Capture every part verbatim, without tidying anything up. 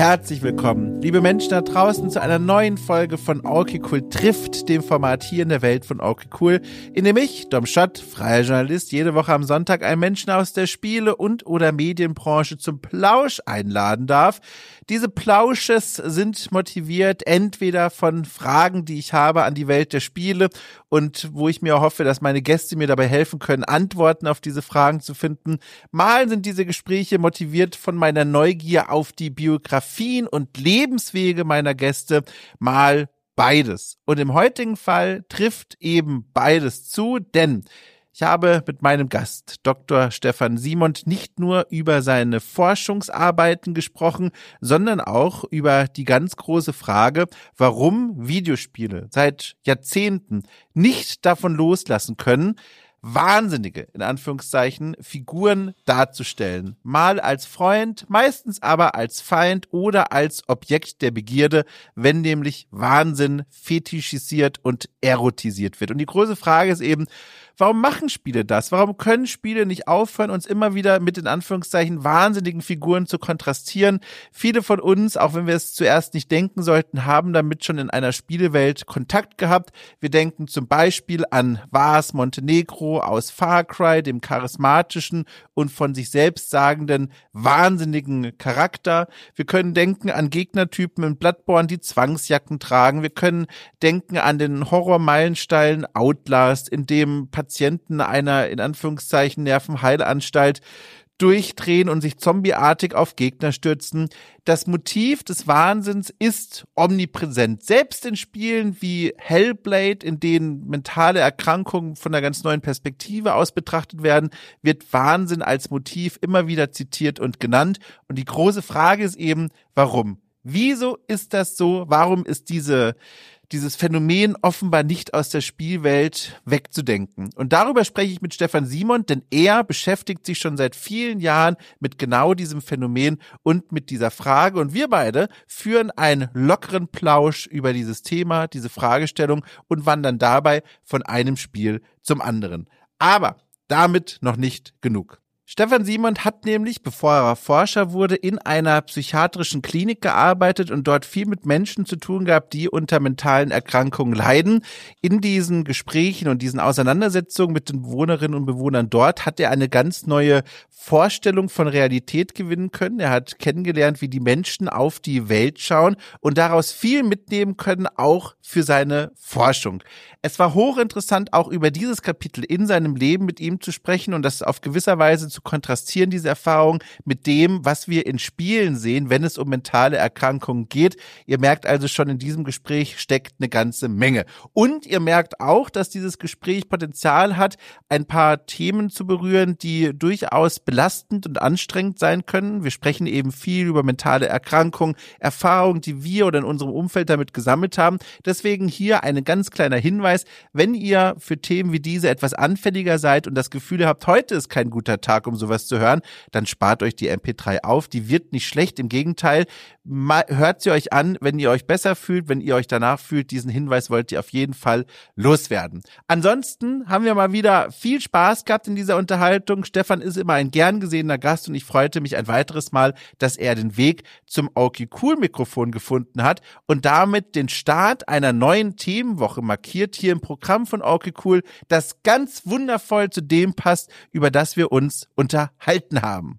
Herzlich willkommen, liebe Menschen da draußen, zu einer neuen Folge von Okay Cool trifft, dem Format hier in der Welt von Okay Cool, in dem ich, Dom Schott, freier Journalist, jede Woche am Sonntag einen Menschen aus der Spiele- und oder Medienbranche zum Plausch einladen darf. Diese Plausches sind motiviert entweder von Fragen, die ich habe an die Welt der Spiele und wo ich mir hoffe, dass meine Gäste mir dabei helfen können, Antworten auf diese Fragen zu finden. Mal sind diese Gespräche motiviert von meiner Neugier auf die Biografien und Lebenswege meiner Gäste, mal beides. Und im heutigen Fall trifft eben beides zu, denn ich habe mit meinem Gast, Doktor Stefan Simon, nicht nur über seine Forschungsarbeiten gesprochen, sondern auch über die ganz große Frage, warum Videospiele seit Jahrzehnten nicht davon loslassen können, wahnsinnige, in Anführungszeichen, Figuren darzustellen. Mal als Freund, meistens aber als Feind oder als Objekt der Begierde, wenn nämlich Wahnsinn fetischisiert und erotisiert wird. Und die große Frage ist eben, warum machen Spiele das? Warum können Spiele nicht aufhören, uns immer wieder mit in Anführungszeichen wahnsinnigen Figuren zu kontrastieren? Viele von uns, auch wenn wir es zuerst nicht denken sollten, haben damit schon in einer Spielewelt Kontakt gehabt. Wir denken zum Beispiel an Vas Montenegro aus Far Cry, dem charismatischen und von sich selbst sagenden wahnsinnigen Charakter. Wir können denken an Gegnertypen in Bloodborne, die Zwangsjacken tragen. Wir können denken an den Horror-Meilenstein Outlast, in dem Patienten einer, in Anführungszeichen, Nervenheilanstalt durchdrehen und sich zombieartig auf Gegner stürzen. Das Motiv des Wahnsinns ist omnipräsent. Selbst in Spielen wie Hellblade, in denen mentale Erkrankungen von einer ganz neuen Perspektive aus betrachtet werden, wird Wahnsinn als Motiv immer wieder zitiert und genannt. Und die große Frage ist eben, warum? Wieso ist das so? Warum ist diese dieses Phänomen offenbar nicht aus der Spielwelt wegzudenken? Und darüber spreche ich mit Stefan Simon, denn er beschäftigt sich schon seit vielen Jahren mit genau diesem Phänomen und mit dieser Frage. Und wir beide führen einen lockeren Plausch über dieses Thema, diese Fragestellung und wandern dabei von einem Spiel zum anderen. Aber damit noch nicht genug. Stefan Simon hat nämlich, bevor er Forscher wurde, in einer psychiatrischen Klinik gearbeitet und dort viel mit Menschen zu tun gehabt, die unter mentalen Erkrankungen leiden. In diesen Gesprächen und diesen Auseinandersetzungen mit den Bewohnerinnen und Bewohnern dort hat er eine ganz neue Vorstellung von Realität gewinnen können. Er hat kennengelernt, wie die Menschen auf die Welt schauen und daraus viel mitnehmen können, auch für seine Forschung. Es war hochinteressant, auch über dieses Kapitel in seinem Leben mit ihm zu sprechen und das auf gewisser Weise zu kontrastieren, diese Erfahrung mit dem, was wir in Spielen sehen, wenn es um mentale Erkrankungen geht. Ihr merkt also schon, in diesem Gespräch steckt eine ganze Menge. Und ihr merkt auch, dass dieses Gespräch Potenzial hat, ein paar Themen zu berühren, die durchaus belastend und anstrengend sein können. Wir sprechen eben viel über mentale Erkrankungen, Erfahrungen, die wir oder in unserem Umfeld damit gesammelt haben. Deswegen hier ein ganz kleiner Hinweis, wenn ihr für Themen wie diese etwas anfälliger seid und das Gefühl habt, heute ist kein guter Tag, um sowas zu hören, dann spart euch die M P drei auf. Die wird nicht schlecht, im Gegenteil. Mal, hört sie euch an, wenn ihr euch besser fühlt, wenn ihr euch danach fühlt. Diesen Hinweis wollt ihr auf jeden Fall loswerden. Ansonsten haben wir mal wieder viel Spaß gehabt in dieser Unterhaltung. Stefan ist immer ein gern gesehener Gast und ich freute mich ein weiteres Mal, dass er den Weg zum Okay Cool Mikrofon gefunden hat und damit den Start einer neuen Themenwoche markiert hier im Programm von Okay Cool, das ganz wundervoll zu dem passt, über das wir uns unterhalten haben.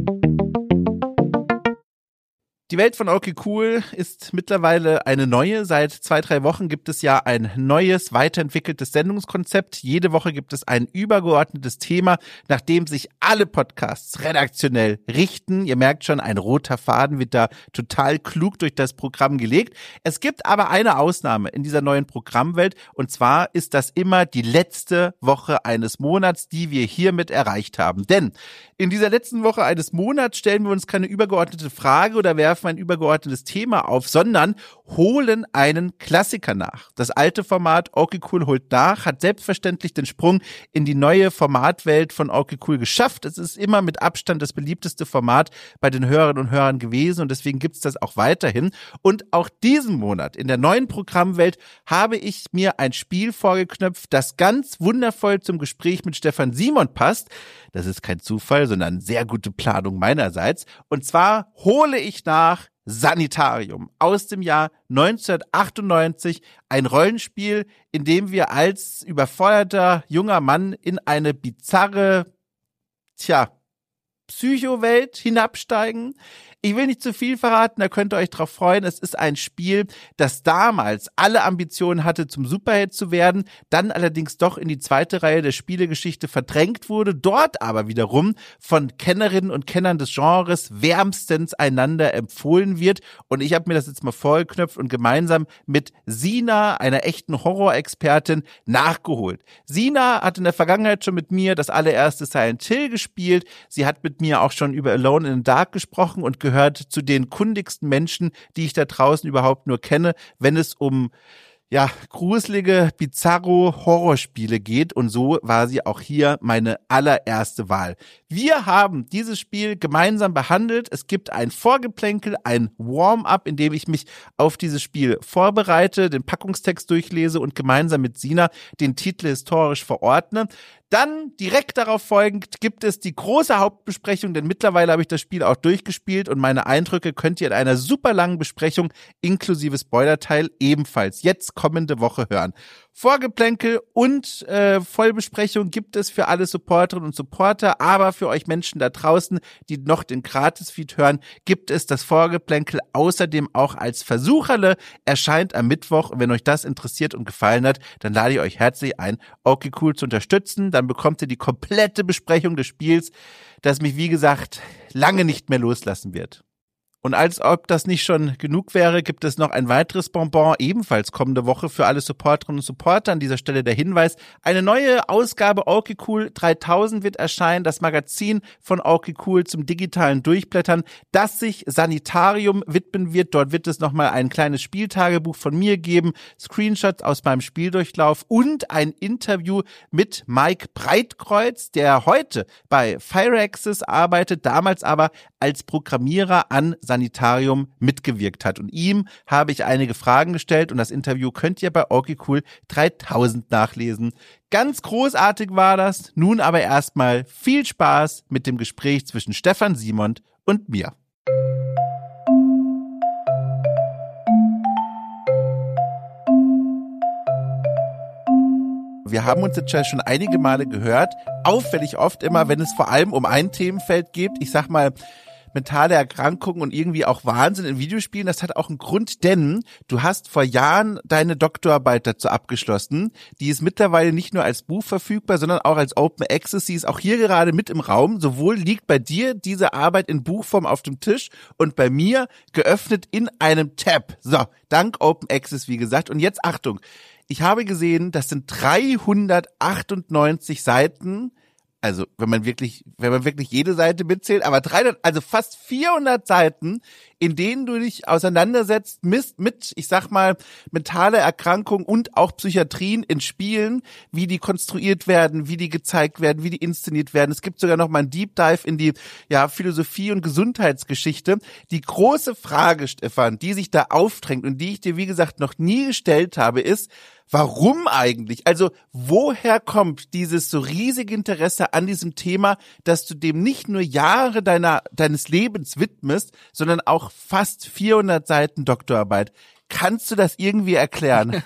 Die Welt von Okay Cool ist mittlerweile eine neue. Seit zwei, drei Wochen gibt es ja ein neues, weiterentwickeltes Sendungskonzept. Jede Woche gibt es ein übergeordnetes Thema, nach dem sich alle Podcasts redaktionell richten. Ihr merkt schon, ein roter Faden wird da total klug durch das Programm gelegt. Es gibt aber eine Ausnahme in dieser neuen Programmwelt und zwar ist das immer die letzte Woche eines Monats, die wir hiermit erreicht haben. Denn in dieser letzten Woche eines Monats stellen wir uns keine übergeordnete Frage oder werfen ein übergeordnetes Thema auf, sondern holen einen Klassiker nach. Das alte Format Okay Cool holt nach, hat selbstverständlich den Sprung in die neue Formatwelt von Okay Cool geschafft. Es ist immer mit Abstand das beliebteste Format bei den Hörerinnen und Hörern gewesen und deswegen gibt es das auch weiterhin. Und auch diesen Monat in der neuen Programmwelt habe ich mir ein Spiel vorgeknöpft, das ganz wundervoll zum Gespräch mit Stefan Simon passt. Das ist kein Zufall, sondern sehr gute Planung meinerseits. Und zwar hole ich nach Sanitarium aus dem Jahr neunzehnhundertachtundneunzig, ein Rollenspiel, in dem wir als überforderter junger Mann in eine bizarre, tja, Psychowelt hinabsteigen. Ich will nicht zu viel verraten, da könnt ihr euch drauf freuen. Es ist ein Spiel, das damals alle Ambitionen hatte, zum Superheld zu werden, dann allerdings doch in die zweite Reihe der Spielegeschichte verdrängt wurde, dort aber wiederum von Kennerinnen und Kennern des Genres wärmstens einander empfohlen wird. Und ich habe mir das jetzt mal vorgeknöpft und gemeinsam mit Sina, einer echten Horrorexpertin, nachgeholt. Sina hat in der Vergangenheit schon mit mir das allererste Silent Hill gespielt. Sie hat mit mir auch schon über Alone in the Dark gesprochen und gehört zu den kundigsten Menschen, die ich da draußen überhaupt nur kenne, wenn es um ja, gruselige, bizarro Horrorspiele geht, und so war sie auch hier meine allererste Wahl. Wir haben dieses Spiel gemeinsam behandelt. Es gibt ein Vorgeplänkel, ein Warm-up, in dem ich mich auf dieses Spiel vorbereite, den Packungstext durchlese und gemeinsam mit Sina den Titel historisch verordne. Dann direkt darauf folgend gibt es die große Hauptbesprechung, denn mittlerweile habe ich das Spiel auch durchgespielt und meine Eindrücke könnt ihr in einer super langen Besprechung inklusive Spoilerteil ebenfalls jetzt kommende Woche hören. Vorgeplänkel und äh, Vollbesprechung gibt es für alle Supporterinnen und Supporter, aber für euch Menschen da draußen, die noch den Gratis-Feed hören, gibt es das Vorgeplänkel außerdem auch als Versucherle, erscheint am Mittwoch, und wenn euch das interessiert und gefallen hat, dann lade ich euch herzlich ein, okay cool zu unterstützen, dann bekommt ihr die komplette Besprechung des Spiels, das mich wie gesagt lange nicht mehr loslassen wird. Und als ob das nicht schon genug wäre, gibt es noch ein weiteres Bonbon, ebenfalls kommende Woche für alle Supporterinnen und Supporter. An dieser Stelle der Hinweis, eine neue Ausgabe okay cool dreitausend wird erscheinen, das Magazin von okay cool zum digitalen Durchblättern, das sich Sanitarium widmen wird. Dort wird es nochmal ein kleines Spieltagebuch von mir geben, Screenshots aus meinem Spieldurchlauf und ein Interview mit Mike Breitkreuz, der heute bei Firaxis arbeitet, damals aber als Programmierer an Sanitarium mitgewirkt hat. Und ihm habe ich einige Fragen gestellt und das Interview könnt ihr bei okay cool dreitausend nachlesen. Ganz großartig war das. Nun aber erstmal viel Spaß mit dem Gespräch zwischen Stefan Simond und mir. Wir haben uns jetzt schon einige Male gehört, auffällig oft immer, wenn es vor allem um ein Themenfeld geht. Ich sag mal, mentale Erkrankungen und irgendwie auch Wahnsinn in Videospielen, das hat auch einen Grund, denn du hast vor Jahren deine Doktorarbeit dazu abgeschlossen. Die ist mittlerweile nicht nur als Buch verfügbar, sondern auch als Open Access. Sie ist auch hier gerade mit im Raum. Sowohl liegt bei dir diese Arbeit in Buchform auf dem Tisch und bei mir geöffnet in einem Tab. So, dank Open Access, wie gesagt. Und jetzt Achtung, ich habe gesehen, das sind dreihundertachtundneunzig Seiten. Also, wenn man wirklich, wenn man wirklich jede Seite mitzählt, aber dreihundert, also fast vierhundert Seiten, in denen du dich auseinandersetzt mit, mit, ich sag mal, mentale Erkrankungen und auch Psychiatrien in Spielen, wie die konstruiert werden, wie die gezeigt werden, wie die inszeniert werden. Es gibt sogar noch mal einen Deep Dive in die, ja, Philosophie und Gesundheitsgeschichte. Die große Frage, Stefan, die sich da aufdrängt und die ich dir, wie gesagt, noch nie gestellt habe, ist, warum eigentlich? Also woher kommt dieses so riesige Interesse an diesem Thema, dass du dem nicht nur Jahre deiner deines Lebens widmest, sondern auch fast vierhundert Seiten Doktorarbeit? Kannst du das irgendwie erklären?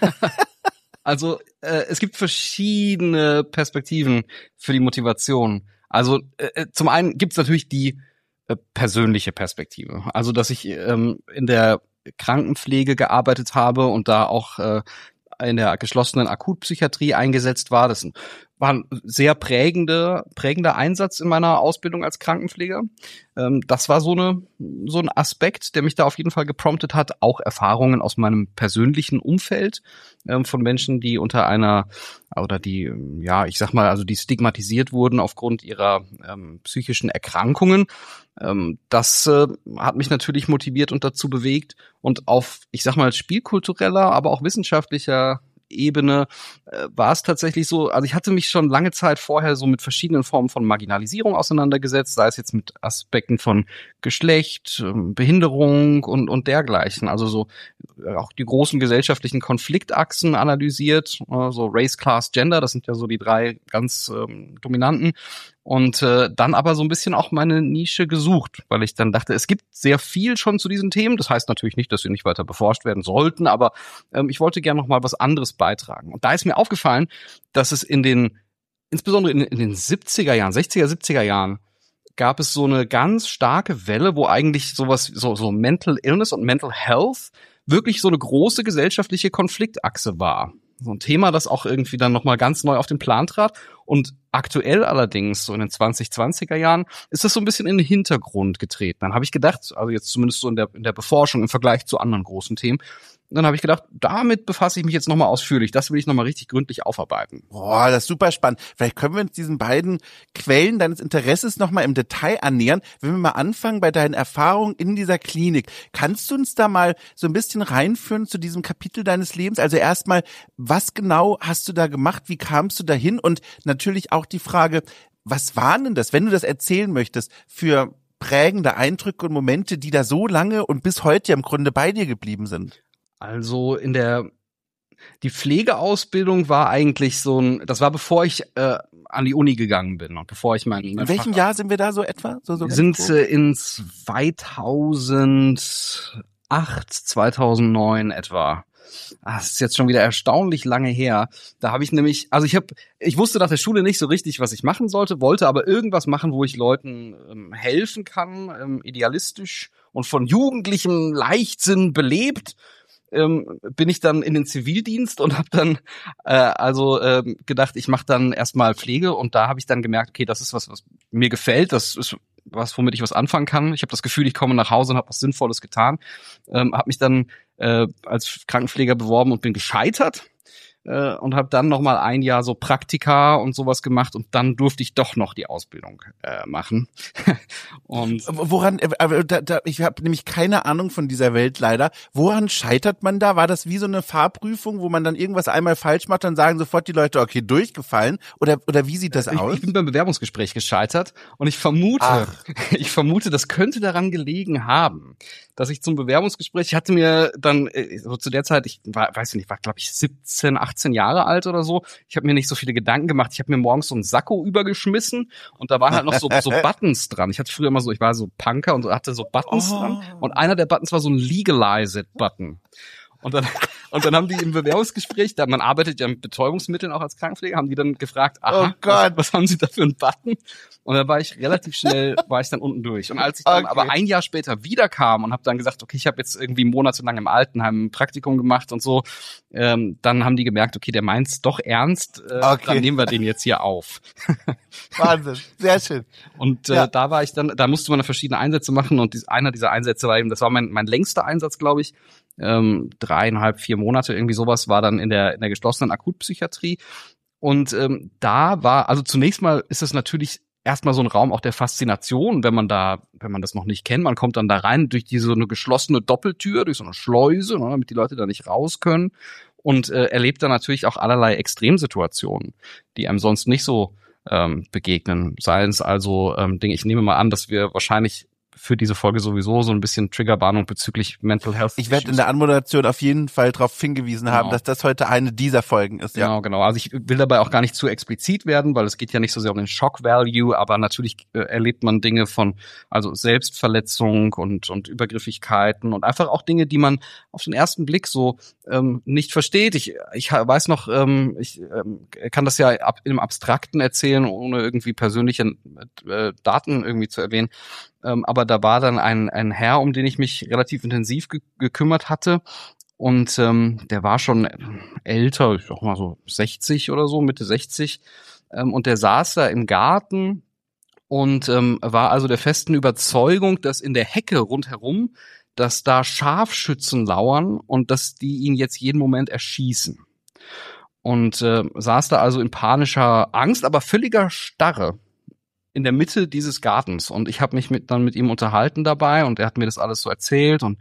Also äh, es gibt verschiedene Perspektiven für die Motivation. Also äh, zum einen gibt es natürlich die äh, persönliche Perspektive. Also dass ich ähm, in der Krankenpflege gearbeitet habe und da auch äh, in der geschlossenen Akutpsychiatrie eingesetzt war. Das war ein sehr prägende, prägender Einsatz in meiner Ausbildung als Krankenpfleger. Das war so eine, so ein Aspekt, der mich da auf jeden Fall gepromptet hat. Auch Erfahrungen aus meinem persönlichen Umfeld von Menschen, die unter einer, oder die, ja, ich sag mal, also die stigmatisiert wurden aufgrund ihrer ähm, psychischen Erkrankungen. Ähm, das äh, hat mich natürlich motiviert und dazu bewegt. Und auf, ich sag mal, spielkultureller, aber auch wissenschaftlicher Ebene äh, war es tatsächlich so, also ich hatte mich schon lange Zeit vorher so mit verschiedenen Formen von Marginalisierung auseinandergesetzt, sei es jetzt mit Aspekten von Geschlecht, Behinderung und und dergleichen, also so äh, auch die großen gesellschaftlichen Konfliktachsen analysiert, äh, so Race, Class, Gender, das sind ja so die drei ganz ähm, dominanten. Und äh, dann aber so ein bisschen auch meine Nische gesucht, weil ich dann dachte, es gibt sehr viel schon zu diesen Themen. Das heißt natürlich nicht, dass sie nicht weiter beforscht werden sollten, aber ähm, ich wollte gerne noch mal was anderes beitragen. Und da ist mir aufgefallen, dass es in den, insbesondere in, in den siebziger Jahren, sechziger, siebziger Jahren, gab es so eine ganz starke Welle, wo eigentlich sowas, so, so Mental Illness und Mental Health wirklich so eine große gesellschaftliche Konfliktachse war. So ein Thema, das auch irgendwie dann nochmal ganz neu auf den Plan trat. Und aktuell allerdings, so in den zwanzig zwanziger Jahren, ist das so ein bisschen in den Hintergrund getreten. Dann habe ich gedacht, also jetzt zumindest so in der, in der Beforschung im Vergleich zu anderen großen Themen, dann habe ich gedacht, damit befasse ich mich jetzt nochmal ausführlich. Das will ich nochmal richtig gründlich aufarbeiten. Boah, das ist super spannend. Vielleicht können wir uns diesen beiden Quellen deines Interesses nochmal im Detail annähern. Wenn wir mal anfangen bei deinen Erfahrungen in dieser Klinik. Kannst du uns da mal so ein bisschen reinführen zu diesem Kapitel deines Lebens? Also erstmal, was genau hast du da gemacht? Wie kamst du dahin? Und natürlich auch die Frage, was waren denn das, wenn du das erzählen möchtest, für prägende Eindrücke und Momente, die da so lange und bis heute im Grunde bei dir geblieben sind? Also in der, die Pflegeausbildung war eigentlich so ein, das war bevor ich äh, an die Uni gegangen bin und bevor ich mein, mein In welchem Fach, Jahr sind wir da so etwa? So, so wir sind äh, in zweitausendacht, zweitausendneun etwa. Ah, das ist jetzt schon wieder erstaunlich lange her. Da habe ich nämlich, also ich habe, ich wusste nach der Schule nicht so richtig, was ich machen sollte, wollte aber irgendwas machen, wo ich Leuten ähm, helfen kann, ähm, idealistisch und von jugendlichem Leichtsinn belebt. Ähm, bin ich dann in den Zivildienst und habe dann äh, also ähm, gedacht, ich mache dann erstmal Pflege und da habe ich dann gemerkt, okay, das ist was, was mir gefällt, das ist was, womit ich was anfangen kann. Ich habe das Gefühl, ich komme nach Hause und habe was Sinnvolles getan. Ähm, habe mich dann äh, als Krankenpfleger beworben und bin gescheitert. Äh, und habe dann noch mal ein Jahr so Praktika und sowas gemacht und dann durfte ich doch noch die Ausbildung äh, machen. Und woran, äh, da, da, ich habe nämlich keine Ahnung von dieser Welt leider. Woran scheitert man da? War das wie so eine Fahrprüfung, wo man dann irgendwas einmal falsch macht, dann sagen sofort die Leute, okay, durchgefallen? Oder oder wie sieht das ich, aus? Ich bin beim Bewerbungsgespräch gescheitert und ich vermute, Ach. ich vermute, das könnte daran gelegen haben, dass ich zum Bewerbungsgespräch, ich hatte mir dann so zu der Zeit, ich war, weiß ich nicht, war glaube ich siebzehn, achtzehn Jahre alt oder so. Ich habe mir nicht so viele Gedanken gemacht. Ich habe mir morgens so einen Sakko übergeschmissen und da waren halt noch so, so Buttons dran. Ich hatte früher immer so, ich war so Punker und hatte so Buttons oh. dran und einer der Buttons war so ein Legalize-It-Button. Und dann, und dann haben die im Bewerbungsgespräch, da man arbeitet ja mit Betäubungsmitteln auch als Krankenpfleger, haben die dann gefragt, aha, oh Gott. Was, was haben sie da für einen Button? Und dann war ich relativ schnell, war ich dann unten durch. Und als ich dann okay. aber ein Jahr später wiederkam und habe dann gesagt, okay, ich habe jetzt irgendwie monatelang im Altenheim ein Praktikum gemacht und so, ähm, dann haben die gemerkt, okay, der meint's doch ernst, äh, okay. dann nehmen wir den jetzt hier auf. Wahnsinn, sehr schön. Und äh, ja. da war ich dann, da musste man verschiedene Einsätze machen und dies, einer dieser Einsätze war eben, das war mein, mein längster Einsatz, glaube ich, ähm, dreieinhalb, vier Monate, irgendwie sowas, war dann in der in der geschlossenen Akutpsychiatrie. Und ähm, da war, also zunächst mal ist es natürlich erstmal so ein Raum auch der Faszination, wenn man da, wenn man das noch nicht kennt, man kommt dann da rein durch diese so eine geschlossene Doppeltür, durch so eine Schleuse, ne, damit die Leute da nicht raus können und äh, erlebt dann natürlich auch allerlei Extremsituationen, die einem sonst nicht so ähm, begegnen. Seien es also ähm, Dinge, ich nehme mal an, dass wir wahrscheinlich für diese Folge sowieso so ein bisschen Triggerwarnung bezüglich Mental Health. Ich werde in der Anmoderation auf jeden Fall darauf hingewiesen haben, genau. dass das heute eine dieser Folgen ist. Ja. Genau, genau. Also ich will dabei auch gar nicht zu explizit werden, weil es geht ja nicht so sehr um den Shock Value, aber natürlich äh, erlebt man Dinge von, also Selbstverletzung und und Übergriffigkeiten und einfach auch Dinge, die man auf den ersten Blick so ähm, nicht versteht. Ich ich weiß noch, ähm, ich ähm, kann das ja ab, im Abstrakten erzählen, ohne irgendwie persönliche äh, Daten irgendwie zu erwähnen. Ähm, aber da war dann ein ein Herr, um den ich mich relativ intensiv ge- gekümmert hatte. Und ähm, der war schon älter, ich sag mal so sechzig oder so, Mitte sechzig. Ähm, und der saß da im Garten und ähm, war also der festen Überzeugung, dass in der Hecke rundherum, dass da Scharfschützen lauern und dass die ihn jetzt jeden Moment erschießen. Und äh, saß da also in panischer Angst, aber völliger Starre in der Mitte dieses Gartens. Und ich habe mich mit, dann mit ihm unterhalten dabei und er hat mir das alles so erzählt und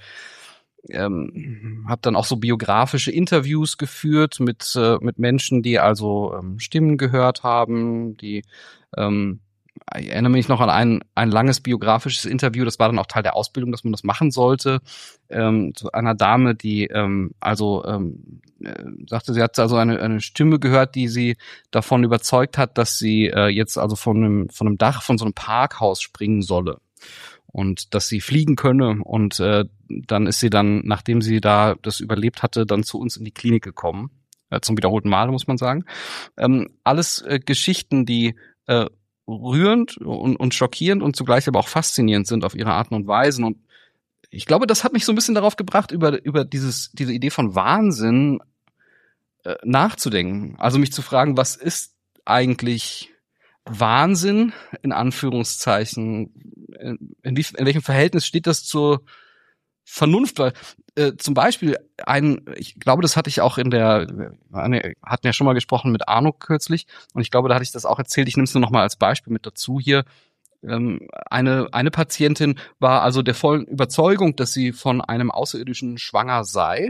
ähm, habe dann auch so biografische Interviews geführt mit äh, mit Menschen, die also ähm, Stimmen gehört haben, die ähm, ich erinnere mich noch an ein, ein langes biografisches Interview, das war dann auch Teil der Ausbildung, dass man das machen sollte, ähm, zu einer Dame, die ähm, also ähm, äh, sagte, sie hat also eine, eine Stimme gehört, die sie davon überzeugt hat, dass sie äh, jetzt also von einem, von einem Dach von so einem Parkhaus springen solle und dass sie fliegen könne, und äh, dann ist sie dann, nachdem sie da das überlebt hatte, dann zu uns in die Klinik gekommen, äh, zum wiederholten Male, muss man sagen. Ähm, alles äh, Geschichten, die äh, rührend und, und schockierend und zugleich aber auch faszinierend sind auf ihre Arten und Weisen. Und ich glaube, das hat mich so ein bisschen darauf gebracht, über über dieses diese Idee von Wahnsinn äh, nachzudenken. Also mich zu fragen, was ist eigentlich Wahnsinn, in Anführungszeichen, in, in, wie, in welchem Verhältnis steht das zur Vernunft? Weil äh, zum Beispiel ein, ich glaube, das hatte ich auch in der, wir hatten ja schon mal gesprochen mit Arno kürzlich, und ich glaube, da hatte ich das auch erzählt, ich nehme es nur noch mal als Beispiel mit dazu hier. Ähm, eine, eine Patientin war also der vollen Überzeugung, dass sie von einem Außerirdischen schwanger sei,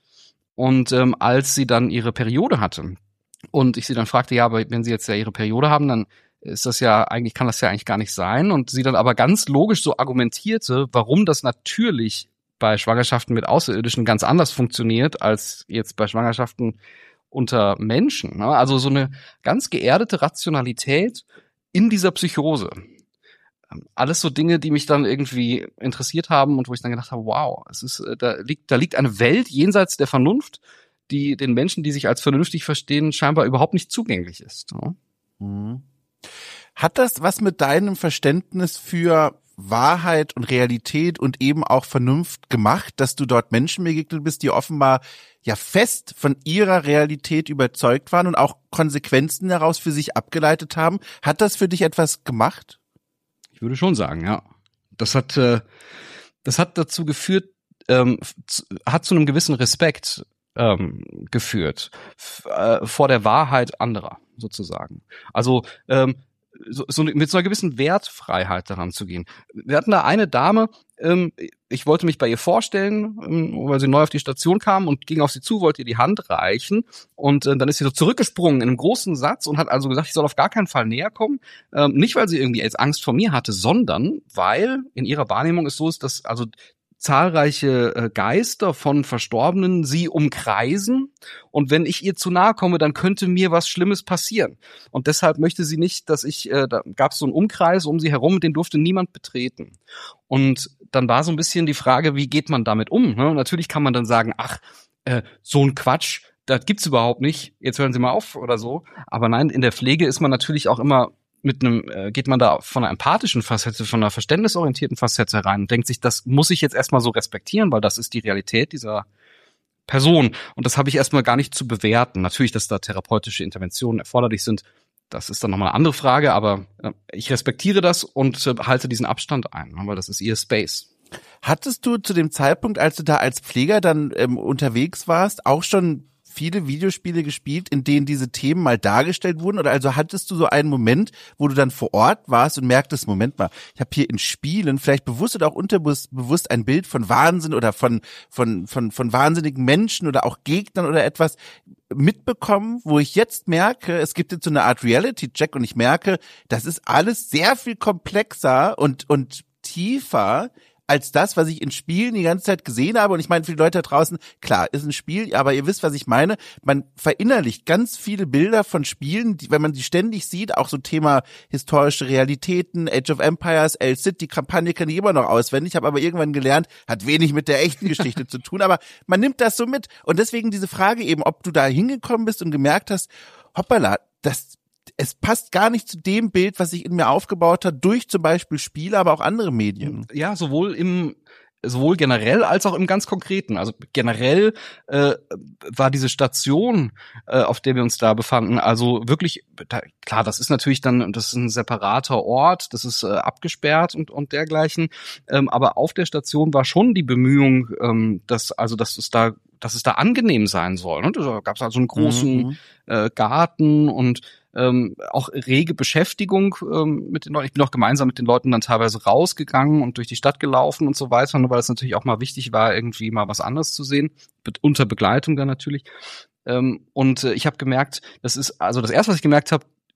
und ähm, als sie dann ihre Periode hatte, und ich sie dann fragte, ja, aber wenn Sie jetzt ja Ihre Periode haben, dann ist das ja, eigentlich kann das ja eigentlich gar nicht sein. Und sie dann aber ganz logisch so argumentierte, warum das natürlich bei Schwangerschaften mit Außerirdischen ganz anders funktioniert, als jetzt bei Schwangerschaften unter Menschen. Also so eine ganz geerdete Rationalität in dieser Psychose. Alles so Dinge, die mich dann irgendwie interessiert haben und wo ich dann gedacht habe, wow, es ist, da liegt, da liegt eine Welt jenseits der Vernunft, die den Menschen, die sich als vernünftig verstehen, scheinbar überhaupt nicht zugänglich ist. Mhm. Hat das was mit deinem Verständnis für Wahrheit und Realität und eben auch Vernunft gemacht, dass du dort Menschen begegnet bist, die offenbar ja fest von ihrer Realität überzeugt waren und auch Konsequenzen daraus für sich abgeleitet haben? Hat das für dich etwas gemacht? Ich würde schon sagen, ja. Das hat, äh, das hat dazu geführt, ähm, zu, hat zu einem gewissen Respekt ähm, geführt f- äh, vor der Wahrheit anderer, sozusagen. Also ähm, so, so mit so einer gewissen Wertfreiheit daran zu gehen. Wir hatten da eine Dame, ähm, ich wollte mich bei ihr vorstellen, ähm, weil sie neu auf die Station kam, und ging auf sie zu, wollte ihr die Hand reichen, und äh, dann ist sie so zurückgesprungen in einem großen Satz und hat also gesagt, ich soll auf gar keinen Fall näher kommen. Ähm, nicht, weil sie irgendwie jetzt Angst vor mir hatte, sondern weil in ihrer Wahrnehmung es so ist, dass also zahlreiche äh, Geister von Verstorbenen sie umkreisen, und wenn ich ihr zu nahe komme, dann könnte mir was Schlimmes passieren. Und deshalb möchte sie nicht, dass ich, äh, da gab es so einen Umkreis um sie herum, den durfte niemand betreten. Und dann war so ein bisschen die Frage, wie geht man damit um? Ne? Natürlich kann man dann sagen, ach, äh, so ein Quatsch, das gibt's überhaupt nicht, jetzt hören Sie mal auf oder so. Aber nein, in der Pflege ist man natürlich auch immer mit einem, äh, geht man da von einer empathischen Facette, von einer verständnisorientierten Facette rein und denkt sich, das muss ich jetzt erstmal so respektieren, weil das ist die Realität dieser Person. Und das habe ich erstmal gar nicht zu bewerten. Natürlich, dass da therapeutische Interventionen erforderlich sind, das ist dann nochmal eine andere Frage, aber äh, ich respektiere das und äh, halte diesen Abstand ein, weil das ist ihr Space. Hattest du zu dem Zeitpunkt, als du da als Pfleger dann ähm, unterwegs warst, auch schon viele Videospiele gespielt, in denen diese Themen mal dargestellt wurden? Oder also hattest du so einen Moment, wo du dann vor Ort warst und merktest, Moment mal, ich habe hier in Spielen vielleicht bewusst oder auch unterbewusst ein Bild von Wahnsinn oder von von von von wahnsinnigen Menschen oder auch Gegnern oder etwas mitbekommen, wo ich jetzt merke, es gibt jetzt so eine Art Reality-Check und ich merke, das ist alles sehr viel komplexer und und tiefer als das, was ich in Spielen die ganze Zeit gesehen habe. Und ich meine, für die Leute da draußen, klar, ist ein Spiel, aber ihr wisst, was ich meine. Man verinnerlicht ganz viele Bilder von Spielen, die, wenn man die ständig sieht, auch so Thema historische Realitäten, Age of Empires, El Cid, die Kampagne kann ich immer noch auswendig, habe aber irgendwann gelernt, hat wenig mit der echten Geschichte zu tun, aber man nimmt das so mit. Und deswegen diese Frage eben, ob du da hingekommen bist und gemerkt hast, hoppala, das es passt gar nicht zu dem Bild, was sich in mir aufgebaut hat, durch zum Beispiel Spiele, aber auch andere Medien. Ja, sowohl im sowohl generell als auch im ganz Konkreten. Also generell äh, war diese Station, äh, auf der wir uns da befanden, also wirklich, da, klar, das ist natürlich dann, das ist ein separater Ort, das ist äh, abgesperrt und und dergleichen. Ähm, aber auf der Station war schon die Bemühung, ähm, dass also dass es da dass es da angenehm sein soll. Ne? Da gab es also einen großen mhm. äh, Garten und ähm, auch rege Beschäftigung ähm, mit den Leuten. Ich bin auch gemeinsam mit den Leuten dann teilweise rausgegangen und durch die Stadt gelaufen und so weiter, weil es natürlich auch mal wichtig war, irgendwie mal was anderes zu sehen, unter Begleitung dann natürlich. Ähm, und äh, ich habe gemerkt, das ist, also das erste, was ich gemerkt habe,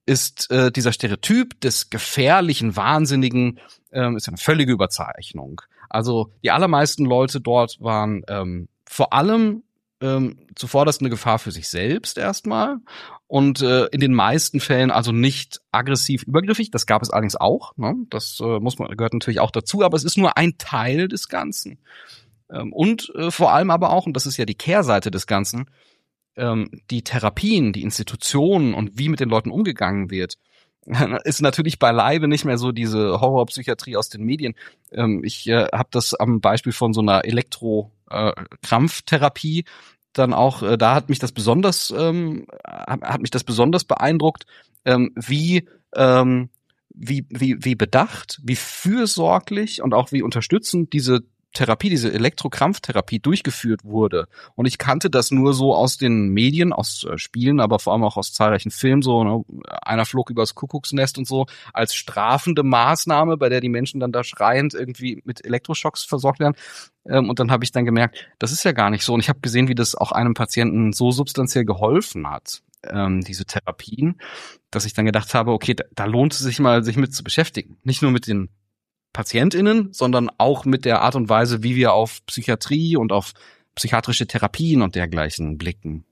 ist äh, dieser Stereotyp des gefährlichen, Wahnsinnigen, ähm, ist eine völlige Überzeichnung. Also die allermeisten Leute dort waren ähm, vor allem ähm, zuvorderst eine Gefahr für sich selbst erstmal und äh, in den meisten Fällen also nicht aggressiv übergriffig. Das gab es allerdings auch. Ne? Das äh, muss man gehört natürlich auch dazu, aber es ist nur ein Teil des Ganzen. Ähm, und äh, vor allem aber auch, und das ist ja die Kehrseite des Ganzen, ähm, die Therapien, die Institutionen und wie mit den Leuten umgegangen wird, ist natürlich beileibe nicht mehr so diese Horrorpsychiatrie aus den Medien. Ähm, ich äh, habe das am Beispiel von so einer Elektro-Krampftherapie äh, dann auch, äh, da hat mich das besonders, ähm, hat mich das besonders beeindruckt, ähm, wie, ähm, wie, wie, wie bedacht, wie fürsorglich und auch wie unterstützend diese Therapie, diese Elektrokrampftherapie durchgeführt wurde. Und ich kannte das nur so aus den Medien, aus äh, Spielen, aber vor allem auch aus zahlreichen Filmen, so, ne? Einer flog übers Kuckucksnest und so, als strafende Maßnahme, bei der die Menschen dann da schreiend irgendwie mit Elektroschocks versorgt werden. Ähm, und dann habe ich dann gemerkt, das ist ja gar nicht so. Und ich habe gesehen, wie das auch einem Patienten so substanziell geholfen hat, ähm, diese Therapien, dass ich dann gedacht habe, okay, da, da lohnt es sich mal, sich mit zu beschäftigen. Nicht nur mit den PatientInnen, sondern auch mit der Art und Weise, wie wir auf Psychiatrie und auf psychiatrische Therapien und dergleichen blicken.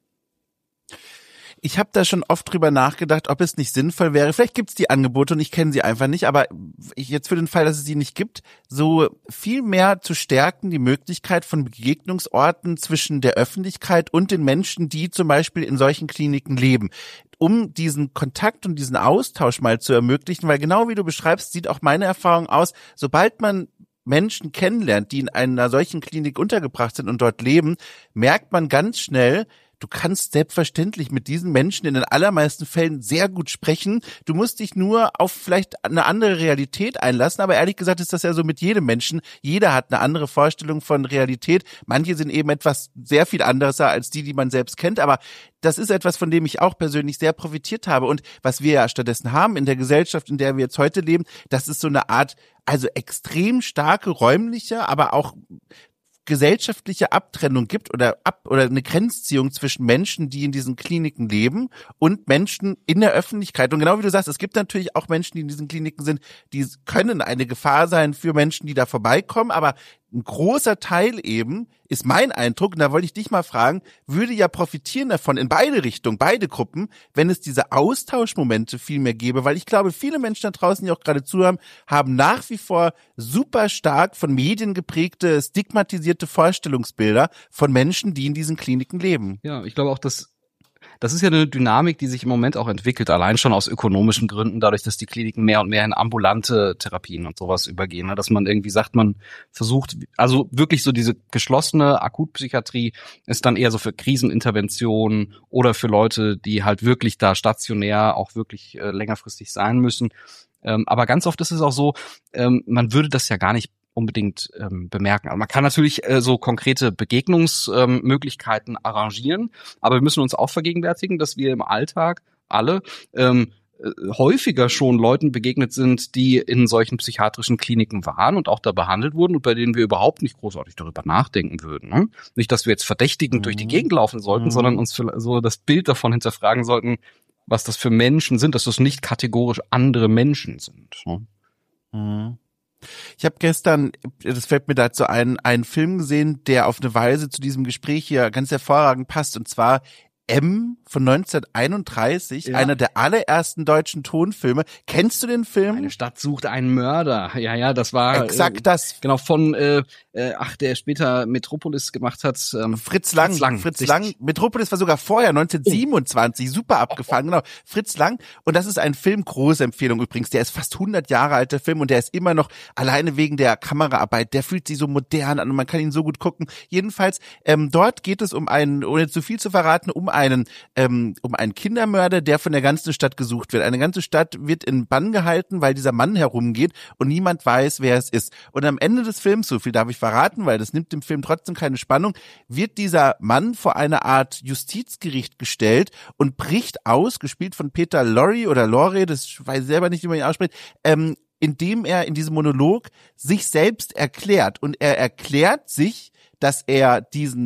Ich habe da schon oft drüber nachgedacht, ob es nicht sinnvoll wäre, vielleicht gibt es die Angebote und ich kenne sie einfach nicht, aber ich, jetzt für den Fall, dass es sie nicht gibt, so viel mehr zu stärken, die Möglichkeit von Begegnungsorten zwischen der Öffentlichkeit und den Menschen, die zum Beispiel in solchen Kliniken leben, um diesen Kontakt und diesen Austausch mal zu ermöglichen, weil genau wie du beschreibst, sieht auch meine Erfahrung aus, sobald man Menschen kennenlernt, die in einer solchen Klinik untergebracht sind und dort leben, merkt man ganz schnell, du kannst selbstverständlich mit diesen Menschen in den allermeisten Fällen sehr gut sprechen. Du musst dich nur auf vielleicht eine andere Realität einlassen. Aber ehrlich gesagt ist das ja so mit jedem Menschen. Jeder hat eine andere Vorstellung von Realität. Manche sind eben etwas sehr viel anderes als die, die man selbst kennt. Aber das ist etwas, von dem ich auch persönlich sehr profitiert habe. Und was wir ja stattdessen haben in der Gesellschaft, in der wir jetzt heute leben, das ist so eine Art, also extrem starke räumliche, aber auch gesellschaftliche Abtrennung gibt oder ab oder eine Grenzziehung zwischen Menschen, die in diesen Kliniken leben und Menschen in der Öffentlichkeit. Und genau wie du sagst, es gibt natürlich auch Menschen, die in diesen Kliniken sind, die können eine Gefahr sein für Menschen, die da vorbeikommen, aber ein großer Teil eben, ist mein Eindruck, und da wollte ich dich mal fragen, würde ja profitieren davon in beide Richtungen, beide Gruppen, wenn es diese Austauschmomente viel mehr gäbe, weil ich glaube, viele Menschen da draußen, die auch gerade zuhören, haben nach wie vor super stark von Medien geprägte, stigmatisierte Vorstellungsbilder von Menschen, die in diesen Kliniken leben. Ja, ich glaube auch, dass das ist ja eine Dynamik, die sich im Moment auch entwickelt, allein schon aus ökonomischen Gründen, dadurch, dass die Kliniken mehr und mehr in ambulante Therapien und sowas übergehen, ne? Dass man irgendwie sagt, man versucht, also wirklich so diese geschlossene Akutpsychiatrie ist dann eher so für Kriseninterventionen oder für Leute, die halt wirklich da stationär auch wirklich äh, längerfristig sein müssen. Ähm, aber ganz oft ist es auch so, ähm, man würde das ja gar nicht unbedingt ähm, bemerken. Also man kann natürlich äh, so konkrete Begegnungsmöglichkeiten ähm, arrangieren, aber wir müssen uns auch vergegenwärtigen, dass wir im Alltag alle ähm, äh, häufiger schon Leuten begegnet sind, die in solchen psychiatrischen Kliniken waren und auch da behandelt wurden und bei denen wir überhaupt nicht großartig darüber nachdenken würden. Ne? Nicht, dass wir jetzt verdächtigend mhm. durch die Gegend laufen sollten, mhm. sondern uns für, so das Bild davon hinterfragen sollten, was das für Menschen sind, dass das nicht kategorisch andere Menschen sind. Ne? Mhm. Ich habe gestern, das fällt mir dazu ein, einen Film gesehen, der auf eine Weise zu diesem Gespräch hier ganz hervorragend passt, und zwar M von neunzehnhunderteinunddreißig, ja. Einer der allerersten deutschen Tonfilme. Kennst du den Film? Eine Stadt sucht einen Mörder. Ja, ja, das war exakt äh, das. Genau von äh, äh, ach, der später Metropolis gemacht hat. Ähm, Fritz Lang. Fritz Lang. Fritz Lang. Metropolis war sogar vorher, neunzehnhundertsiebenundzwanzig. Oh. Super abgefahren, genau. Fritz Lang. Und das ist ein Film, große Empfehlung übrigens. Der ist fast hundert Jahre alt, der Film, und der ist immer noch, alleine wegen der Kameraarbeit, der fühlt sich so modern an und man kann ihn so gut gucken. Jedenfalls, ähm, dort geht es um einen, ohne zu viel zu verraten, um einen ähm, um einen Kindermörder, der von der ganzen Stadt gesucht wird. Eine ganze Stadt wird in Bann gehalten, weil dieser Mann herumgeht und niemand weiß, wer es ist. Und am Ende des Films, so viel darf ich verraten, weil das nimmt dem Film trotzdem keine Spannung, wird dieser Mann vor eine Art Justizgericht gestellt und bricht aus, gespielt von Peter Lorre oder Lorre, das weiß ich selber nicht, wie man ihn ausspricht, ähm, indem er in diesem Monolog sich selbst erklärt. Und er erklärt sich, dass er diesen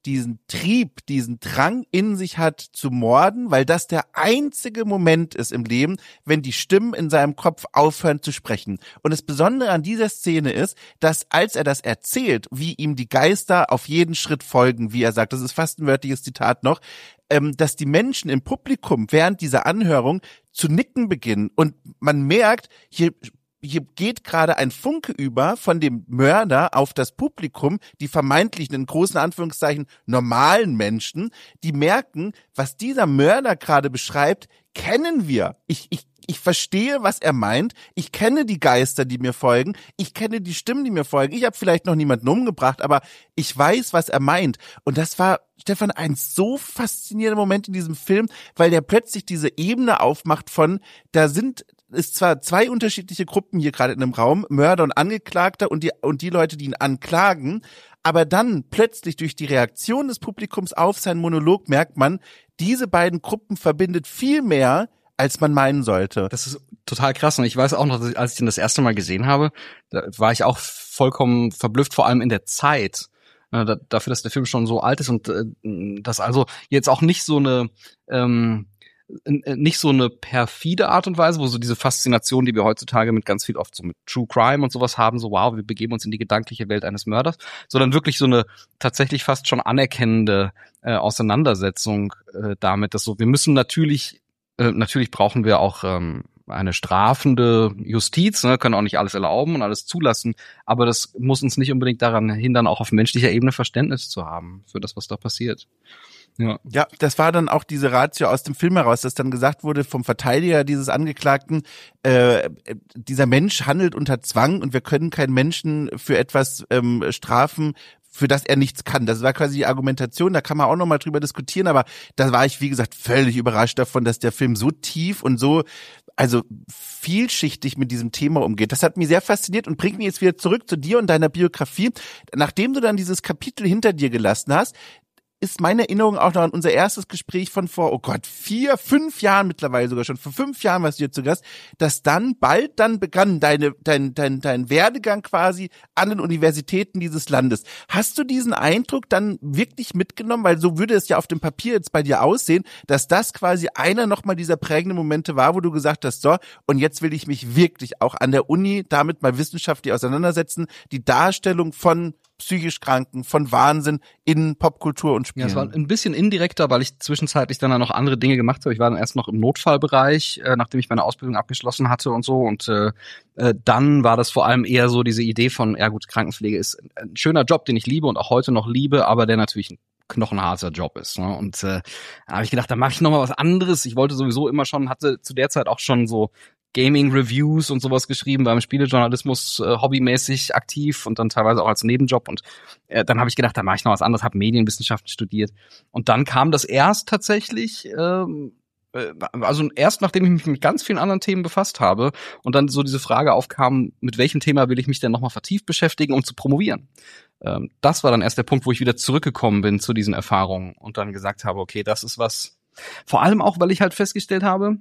diesen Trieb, diesen Drang in sich hat zu morden, weil das der einzige Moment ist im Leben, wenn die Stimmen in seinem Kopf aufhören zu sprechen. Und das Besondere an dieser Szene ist, dass als er das erzählt, wie ihm die Geister auf jeden Schritt folgen, wie er sagt, das ist fast ein wörtliches Zitat noch, ähm, dass die Menschen im Publikum während dieser Anhörung zu nicken beginnen und man merkt, hier Hier geht gerade ein Funke über von dem Mörder auf das Publikum, die vermeintlichen, in großen Anführungszeichen, normalen Menschen, die merken, was dieser Mörder gerade beschreibt, kennen wir. Ich, ich, ich verstehe, was er meint. Ich kenne die Geister, die mir folgen. Ich kenne die Stimmen, die mir folgen. Ich habe vielleicht noch niemanden umgebracht, aber ich weiß, was er meint. Und das war, Stefan, ein so faszinierender Moment in diesem Film, weil der plötzlich diese Ebene aufmacht von, da sind es zwar zwei unterschiedliche Gruppen hier gerade in einem Raum, Mörder und Angeklagter und die, und die Leute, die ihn anklagen, aber dann plötzlich durch die Reaktion des Publikums auf seinen Monolog merkt man, diese beiden Gruppen verbindet viel mehr, als man meinen sollte. Das ist total krass und ich weiß auch noch, dass ich, als ich ihn das erste Mal gesehen habe, da war ich auch vollkommen verblüfft, vor allem in der Zeit. Äh, dafür, dass der Film schon so alt ist und äh, dass also jetzt auch nicht so eine ähm, nicht so eine perfide Art und Weise, wo so diese Faszination, die wir heutzutage mit ganz viel oft so mit True Crime und sowas haben, so wow, wir begeben uns in die gedankliche Welt eines Mörders, sondern wirklich so eine tatsächlich fast schon anerkennende äh, Auseinandersetzung äh, damit, dass so, wir müssen natürlich, äh, natürlich brauchen wir auch ähm, eine strafende Justiz, ne, können auch nicht alles erlauben und alles zulassen, aber das muss uns nicht unbedingt daran hindern, auch auf menschlicher Ebene Verständnis zu haben für das, was da passiert. Ja. ja, das war dann auch diese Ratio aus dem Film heraus, dass dann gesagt wurde vom Verteidiger dieses Angeklagten, äh, dieser Mensch handelt unter Zwang und wir können keinen Menschen für etwas ähm, strafen, für das er nichts kann. Das war quasi die Argumentation, da kann man auch nochmal drüber diskutieren, aber da war ich, wie gesagt, völlig überrascht davon, dass der Film so tief und so, also vielschichtig mit diesem Thema umgeht. Das hat mich sehr fasziniert und bringt mich jetzt wieder zurück zu dir und deiner Biografie. Nachdem du dann dieses Kapitel hinter dir gelassen hast, ist meine Erinnerung auch noch an unser erstes Gespräch von vor, oh Gott, vier, fünf Jahren mittlerweile sogar schon, vor fünf Jahren warst du hier zu Gast, dass dann bald dann begann deine, dein, dein, dein Werdegang quasi an den Universitäten dieses Landes. Hast du diesen Eindruck dann wirklich mitgenommen? Weil so würde es ja auf dem Papier jetzt bei dir aussehen, dass das quasi einer nochmal dieser prägenden Momente war, wo du gesagt hast, so, und jetzt will ich mich wirklich auch an der Uni damit mal wissenschaftlich auseinandersetzen, die Darstellung von psychisch Kranken, von Wahnsinn in Popkultur und Spielen. Ja, es war ein bisschen indirekter, weil ich zwischenzeitlich dann noch andere Dinge gemacht habe. Ich war dann erst noch im Notfallbereich, äh, nachdem ich meine Ausbildung abgeschlossen hatte und so. Und äh, äh, dann war das vor allem eher so diese Idee von, ja gut, Krankenpflege ist ein schöner Job, den ich liebe und auch heute noch liebe, aber der natürlich ein knochenharter Job ist. Ne? Und äh, da habe ich gedacht, da mache ich noch mal was anderes. Ich wollte sowieso immer schon, hatte zu der Zeit auch schon so Gaming-Reviews und sowas geschrieben, beim Spielejournalismus äh, hobbymäßig aktiv und dann teilweise auch als Nebenjob. Und äh, dann habe ich gedacht, da mache ich noch was anderes, habe Medienwissenschaften studiert. Und dann kam das erst tatsächlich, ähm, äh, also erst nachdem ich mich mit ganz vielen anderen Themen befasst habe und dann so diese Frage aufkam, mit welchem Thema will ich mich denn nochmal vertieft beschäftigen, um zu promovieren. Ähm, das war dann erst der Punkt, wo ich wieder zurückgekommen bin zu diesen Erfahrungen und dann gesagt habe, okay, das ist was, vor allem auch, weil ich halt festgestellt habe,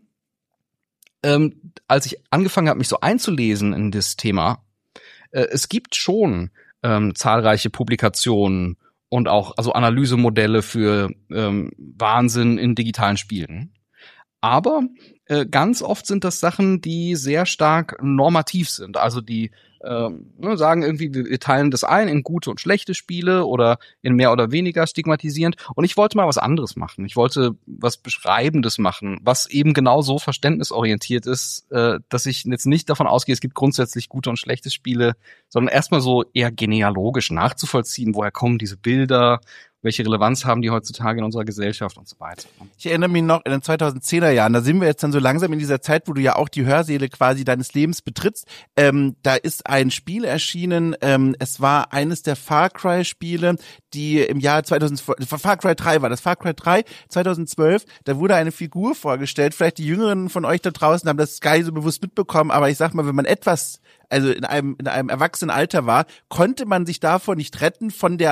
Ähm, als ich angefangen habe, mich so einzulesen in das Thema, äh, es gibt schon ähm, zahlreiche Publikationen und auch also Analysemodelle für ähm, Wahnsinn in digitalen Spielen. Aber äh, ganz oft sind das Sachen, die sehr stark normativ sind, also die ähm, ne, sagen irgendwie, wir, wir teilen das ein in gute und schlechte Spiele oder in mehr oder weniger stigmatisierend. Und ich wollte mal was anderes machen. Ich wollte was Beschreibendes machen, was eben genau so verständnisorientiert ist, äh, dass ich jetzt nicht davon ausgehe, es gibt grundsätzlich gute und schlechte Spiele, sondern erstmal so eher genealogisch nachzuvollziehen, woher kommen diese Bilder, welche Relevanz haben die heutzutage in unserer Gesellschaft und so weiter. Ich erinnere mich noch in den zweitausendzehner Jahren, da sind wir jetzt dann so langsam in dieser Zeit, wo du ja auch die Hörsäle quasi deines Lebens betrittst. Ähm, da ist ein Spiel erschienen, ähm, es war eines der Far Cry Spiele, die im Jahr zweitausendzwölf, Far Cry drei war das, Far Cry drei, zweitausendzwölf, da wurde eine Figur vorgestellt, vielleicht die Jüngeren von euch da draußen haben das gar nicht so bewusst mitbekommen, aber ich sag mal, wenn man etwas, also in einem, in einem erwachsenen Alter war, konnte man sich davon nicht retten, von der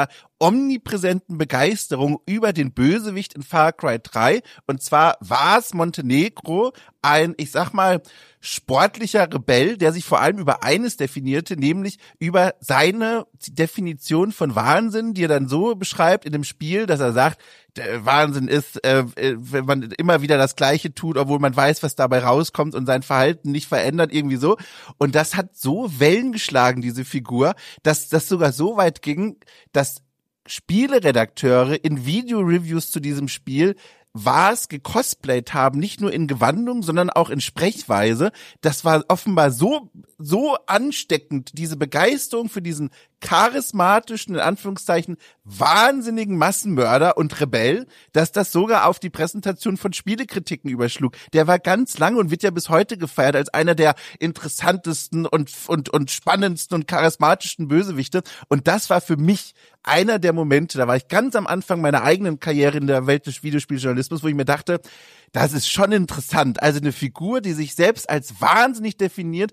omnipräsenten Begeisterung über den Bösewicht in Far Cry drei. Und zwar war es Montenegro, ein, ich sag mal, sportlicher Rebell, der sich vor allem über eines definierte, nämlich über seine Definition von Wahnsinn, die er dann so beschreibt in dem Spiel, dass er sagt, der Wahnsinn ist, äh, wenn man immer wieder das Gleiche tut, obwohl man weiß, was dabei rauskommt und sein Verhalten nicht verändert, irgendwie so. Und das hat so Wellen geschlagen, diese Figur, dass das sogar so weit ging, dass Spieleredakteure in Video-Reviews zu diesem Spiel Vars gecosplayt haben, nicht nur in Gewandung, sondern auch in Sprechweise. Das war offenbar so so ansteckend, diese Begeisterung für diesen charismatischen, in Anführungszeichen, wahnsinnigen Massenmörder und Rebell, dass das sogar auf die Präsentation von Spielekritiken überschlug. Der war ganz lange und wird ja bis heute gefeiert als einer der interessantesten und und und spannendsten und charismatischsten Bösewichte. Und das war für mich einer der Momente, da war ich ganz am Anfang meiner eigenen Karriere in der Welt des Videospieljournalismus, wo ich mir dachte, das ist schon interessant. Also eine Figur, die sich selbst als wahnsinnig definiert,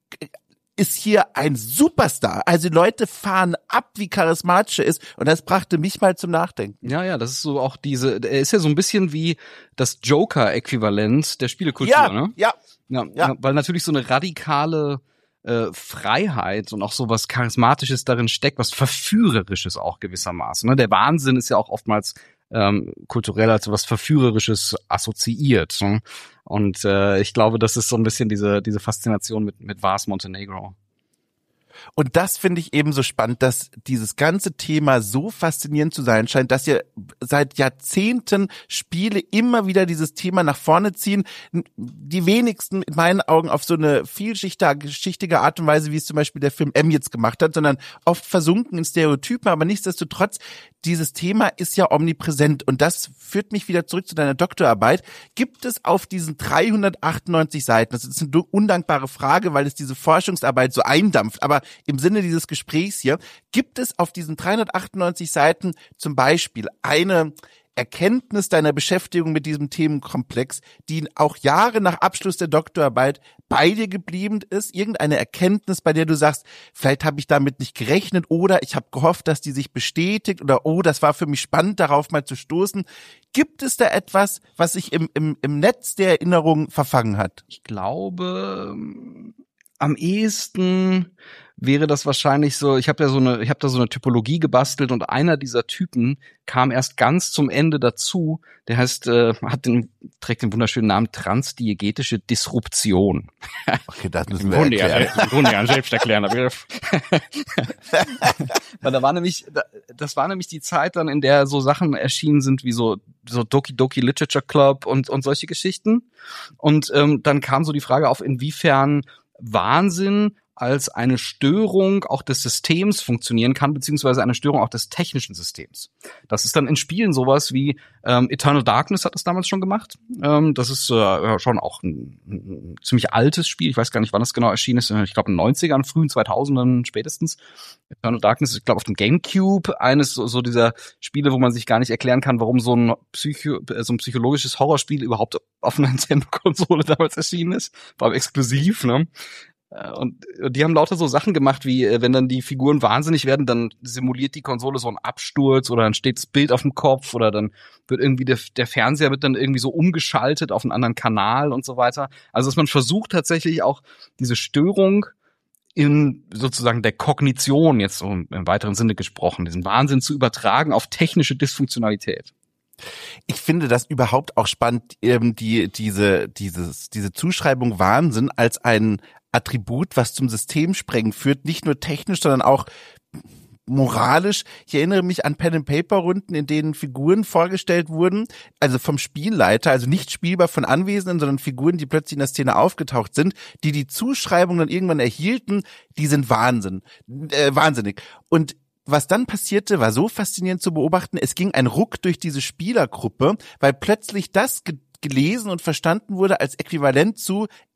ist hier ein Superstar. Also Leute fahren ab, wie charismatisch er ist. Und das brachte mich mal zum Nachdenken. Ja, ja, das ist so auch diese, er ist ja so ein bisschen wie das Joker-Äquivalent der Spielekultur, ja, ne? Ja, ja. Ja, weil natürlich so eine radikale äh, Freiheit und auch so was Charismatisches darin steckt, was Verführerisches auch gewissermaßen. Ne? Der Wahnsinn ist ja auch oftmals ähm, kulturell als was Verführerisches assoziiert. Ne? Und äh, ich glaube, das ist so ein bisschen diese diese Faszination mit mit Vars Montenegro. Und das finde ich eben so spannend, dass dieses ganze Thema so faszinierend zu sein scheint, dass ihr seit Jahrzehnten Spiele immer wieder dieses Thema nach vorne ziehen. Die wenigsten in meinen Augen auf so eine vielschichtige Art und Weise, wie es zum Beispiel der Film M jetzt gemacht hat, sondern oft versunken in Stereotypen. Aber nichtsdestotrotz, dieses Thema ist ja omnipräsent. Und das führt mich wieder zurück zu deiner Doktorarbeit. Gibt es auf diesen dreihundertachtundneunzig Seiten, das ist eine undankbare Frage, weil es diese Forschungsarbeit so eindampft, aber im Sinne dieses Gesprächs hier, gibt es auf diesen dreihundertachtundneunzig Seiten zum Beispiel eine Erkenntnis deiner Beschäftigung mit diesem Themenkomplex, die auch Jahre nach Abschluss der Doktorarbeit bei dir geblieben ist? Irgendeine Erkenntnis, bei der du sagst, vielleicht habe ich damit nicht gerechnet oder ich habe gehofft, dass die sich bestätigt oder oh, das war für mich spannend, darauf mal zu stoßen. Gibt es da etwas, was sich im, im, im Netz der Erinnerung verfangen hat? Ich glaube, am ehesten wäre das wahrscheinlich so, ich habe ja so eine, ich habe da so eine Typologie gebastelt und einer dieser Typen kam erst ganz zum Ende dazu, der heißt, äh, hat den, trägt den wunderschönen Namen Transdiegetische Disruption. Okay, das müssen wir erklären. Im Grunde ja ein selbsterklärender Begriff. Weil da war nämlich, das war nämlich die Zeit dann, in der so Sachen erschienen sind wie so, so Doki Doki Literature Club und, und solche Geschichten. Und ähm, dann kam so die Frage auf, inwiefern Wahnsinn als eine Störung auch des Systems funktionieren kann, beziehungsweise eine Störung auch des technischen Systems. Das ist dann in Spielen sowas wie ähm, Eternal Darkness hat das damals schon gemacht. Ähm, das ist äh, schon auch ein, ein ziemlich altes Spiel. Ich weiß gar nicht, wann das genau erschienen ist. Ich glaube in den neunzigern, frühen zweitausendern spätestens. Eternal Darkness, ich glaube auf dem GameCube, eines so, so dieser Spiele, wo man sich gar nicht erklären kann, warum so ein, Psycho, so ein psychologisches Horrorspiel überhaupt auf einer Nintendo-Konsole damals erschienen ist. War exklusiv, ne? Und die haben lauter so Sachen gemacht, wie wenn dann die Figuren wahnsinnig werden, dann simuliert die Konsole so einen Absturz oder dann steht das Bild auf dem Kopf oder dann wird irgendwie der, der Fernseher wird dann irgendwie so umgeschaltet auf einen anderen Kanal und so weiter. Also dass man versucht tatsächlich auch diese Störung in sozusagen der Kognition, jetzt so im weiteren Sinne gesprochen, diesen Wahnsinn zu übertragen auf technische Dysfunktionalität. Ich finde das überhaupt auch spannend, ähm, die, diese, dieses, diese Zuschreibung Wahnsinn als ein Attribut, was zum Systemsprengen führt, nicht nur technisch, sondern auch moralisch. Ich erinnere mich an Pen-and-Paper-Runden, in denen Figuren vorgestellt wurden, also vom Spielleiter, also nicht spielbar von Anwesenden, sondern Figuren, die plötzlich in der Szene aufgetaucht sind, die die Zuschreibung dann irgendwann erhielten, die sind Wahnsinn, äh, wahnsinnig. Und was dann passierte, war so faszinierend zu beobachten. Es ging ein Ruck durch diese Spielergruppe, weil plötzlich das ge- gelesen und verstanden wurde als Äquivalent zu,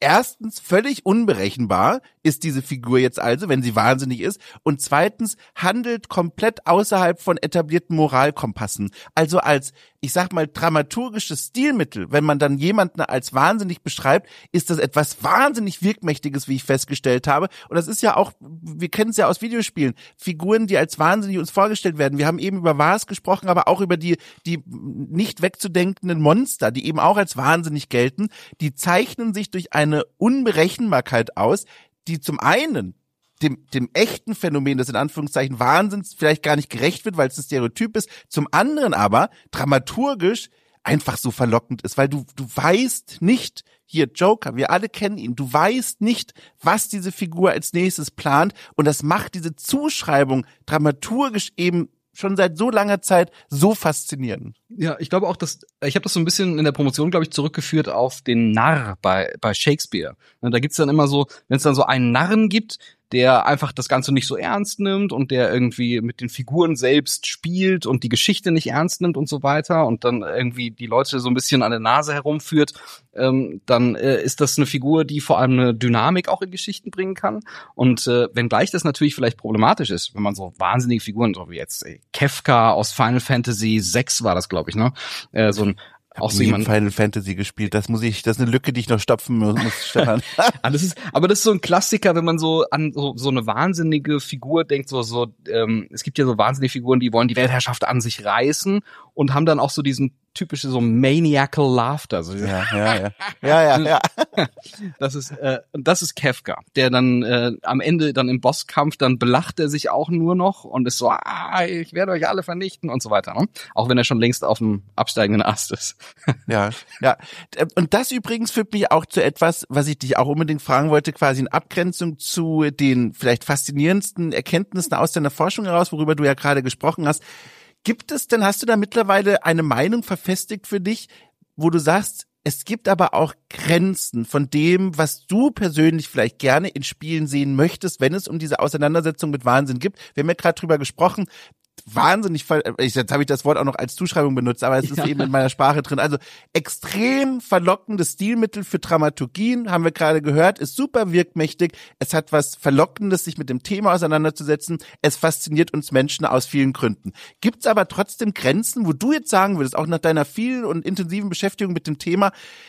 erstens völlig unberechenbar ist diese Figur jetzt also, wenn sie wahnsinnig ist, und zweitens handelt komplett außerhalb von etablierten Moralkompassen. Also als, ich sag mal, dramaturgisches Stilmittel, wenn man dann jemanden als wahnsinnig beschreibt, ist das etwas wahnsinnig Wirkmächtiges, wie ich festgestellt habe. Und das ist ja auch, wir kennen es ja aus Videospielen, Figuren, die als wahnsinnig uns vorgestellt werden. Wir haben eben über Vars gesprochen, aber auch über die, die nicht wegzudenkenden Monster, die eben auch als wahnsinnig gelten. Die zeichnen sich durch eine Unberechenbarkeit aus, die zum einen dem, dem echten Phänomen des in Anführungszeichen Wahnsinns vielleicht gar nicht gerecht wird, weil es ein Stereotyp ist, zum anderen aber dramaturgisch einfach so verlockend ist, weil du, du weißt nicht, hier Joker, wir alle kennen ihn, du weißt nicht, was diese Figur als nächstes plant, und das macht diese Zuschreibung dramaturgisch eben schon seit so langer Zeit so faszinierend. Ja, ich glaube auch, dass ich habe das so ein bisschen in der Promotion, glaube ich, zurückgeführt auf den Narr bei bei Shakespeare. Da gibt's dann immer so, wenn es dann so einen Narren gibt, der einfach das Ganze nicht so ernst nimmt und der irgendwie mit den Figuren selbst spielt und die Geschichte nicht ernst nimmt und so weiter und dann irgendwie die Leute so ein bisschen an der Nase herumführt, ähm, dann äh, ist das eine Figur, die vor allem eine Dynamik auch in Geschichten bringen kann. Und äh, wenngleich das natürlich vielleicht problematisch ist, wenn man so wahnsinnige Figuren, so wie jetzt äh, Kefka aus Final Fantasy sechs war das, glaube ich, ne? Äh, so ein auch so jemand Final Fantasy gespielt. Das muss ich, das ist eine Lücke, die ich noch stopfen muss, Stefan. aber, das ist, aber das ist so ein Klassiker, wenn man so an so, so eine wahnsinnige Figur denkt, so, so, ähm, es gibt ja so wahnsinnige Figuren, die wollen die Weltherrschaft an sich reißen und haben dann auch so diesen typische so maniacal laughter. So. Ja, ja, ja. Ja, ja, ja. Das ist, äh, das ist Kefka, der dann äh, am Ende dann im Bosskampf, dann belacht er sich auch nur noch und ist so, ah, ich werde euch alle vernichten und so weiter. Ne? Auch wenn er schon längst auf dem absteigenden Ast ist. Ja, ja. Und das übrigens führt mich auch zu etwas, was ich dich auch unbedingt fragen wollte, quasi in Abgrenzung zu den vielleicht faszinierendsten Erkenntnissen aus deiner Forschung heraus, worüber du ja gerade gesprochen hast. Gibt es denn, hast du da mittlerweile eine Meinung verfestigt für dich, wo du sagst, es gibt aber auch Grenzen von dem, was du persönlich vielleicht gerne in Spielen sehen möchtest, wenn es um diese Auseinandersetzung mit Wahnsinn gibt? Wir haben ja gerade drüber gesprochen, wahnsinnig, jetzt habe ich das Wort auch noch als Zuschreibung benutzt, aber es ist ja eben in meiner Sprache drin. Also extrem verlockendes Stilmittel für Dramaturgien, haben wir gerade gehört, ist super wirkmächtig. Es hat was Verlockendes, sich mit dem Thema auseinanderzusetzen. Es fasziniert uns Menschen aus vielen Gründen. Gibt's aber trotzdem Grenzen, wo du jetzt sagen würdest, auch nach deiner vielen und intensiven Beschäftigung mit dem Thema,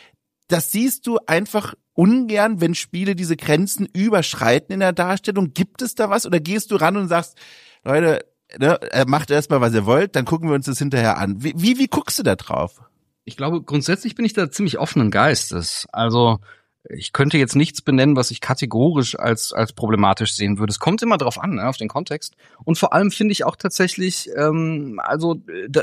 das siehst du einfach ungern, wenn Spiele diese Grenzen überschreiten in der Darstellung? Gibt es da was oder gehst du ran und sagst, Leute, ne, macht erstmal, was ihr wollt, dann gucken wir uns das hinterher an. Wie, wie, wie guckst du da drauf? Ich glaube, grundsätzlich bin ich da ziemlich offenen Geistes. Also ich könnte jetzt nichts benennen, was ich kategorisch als als problematisch sehen würde. Es kommt immer drauf an, ne, auf den Kontext. Und vor allem finde ich auch tatsächlich, ähm, also da,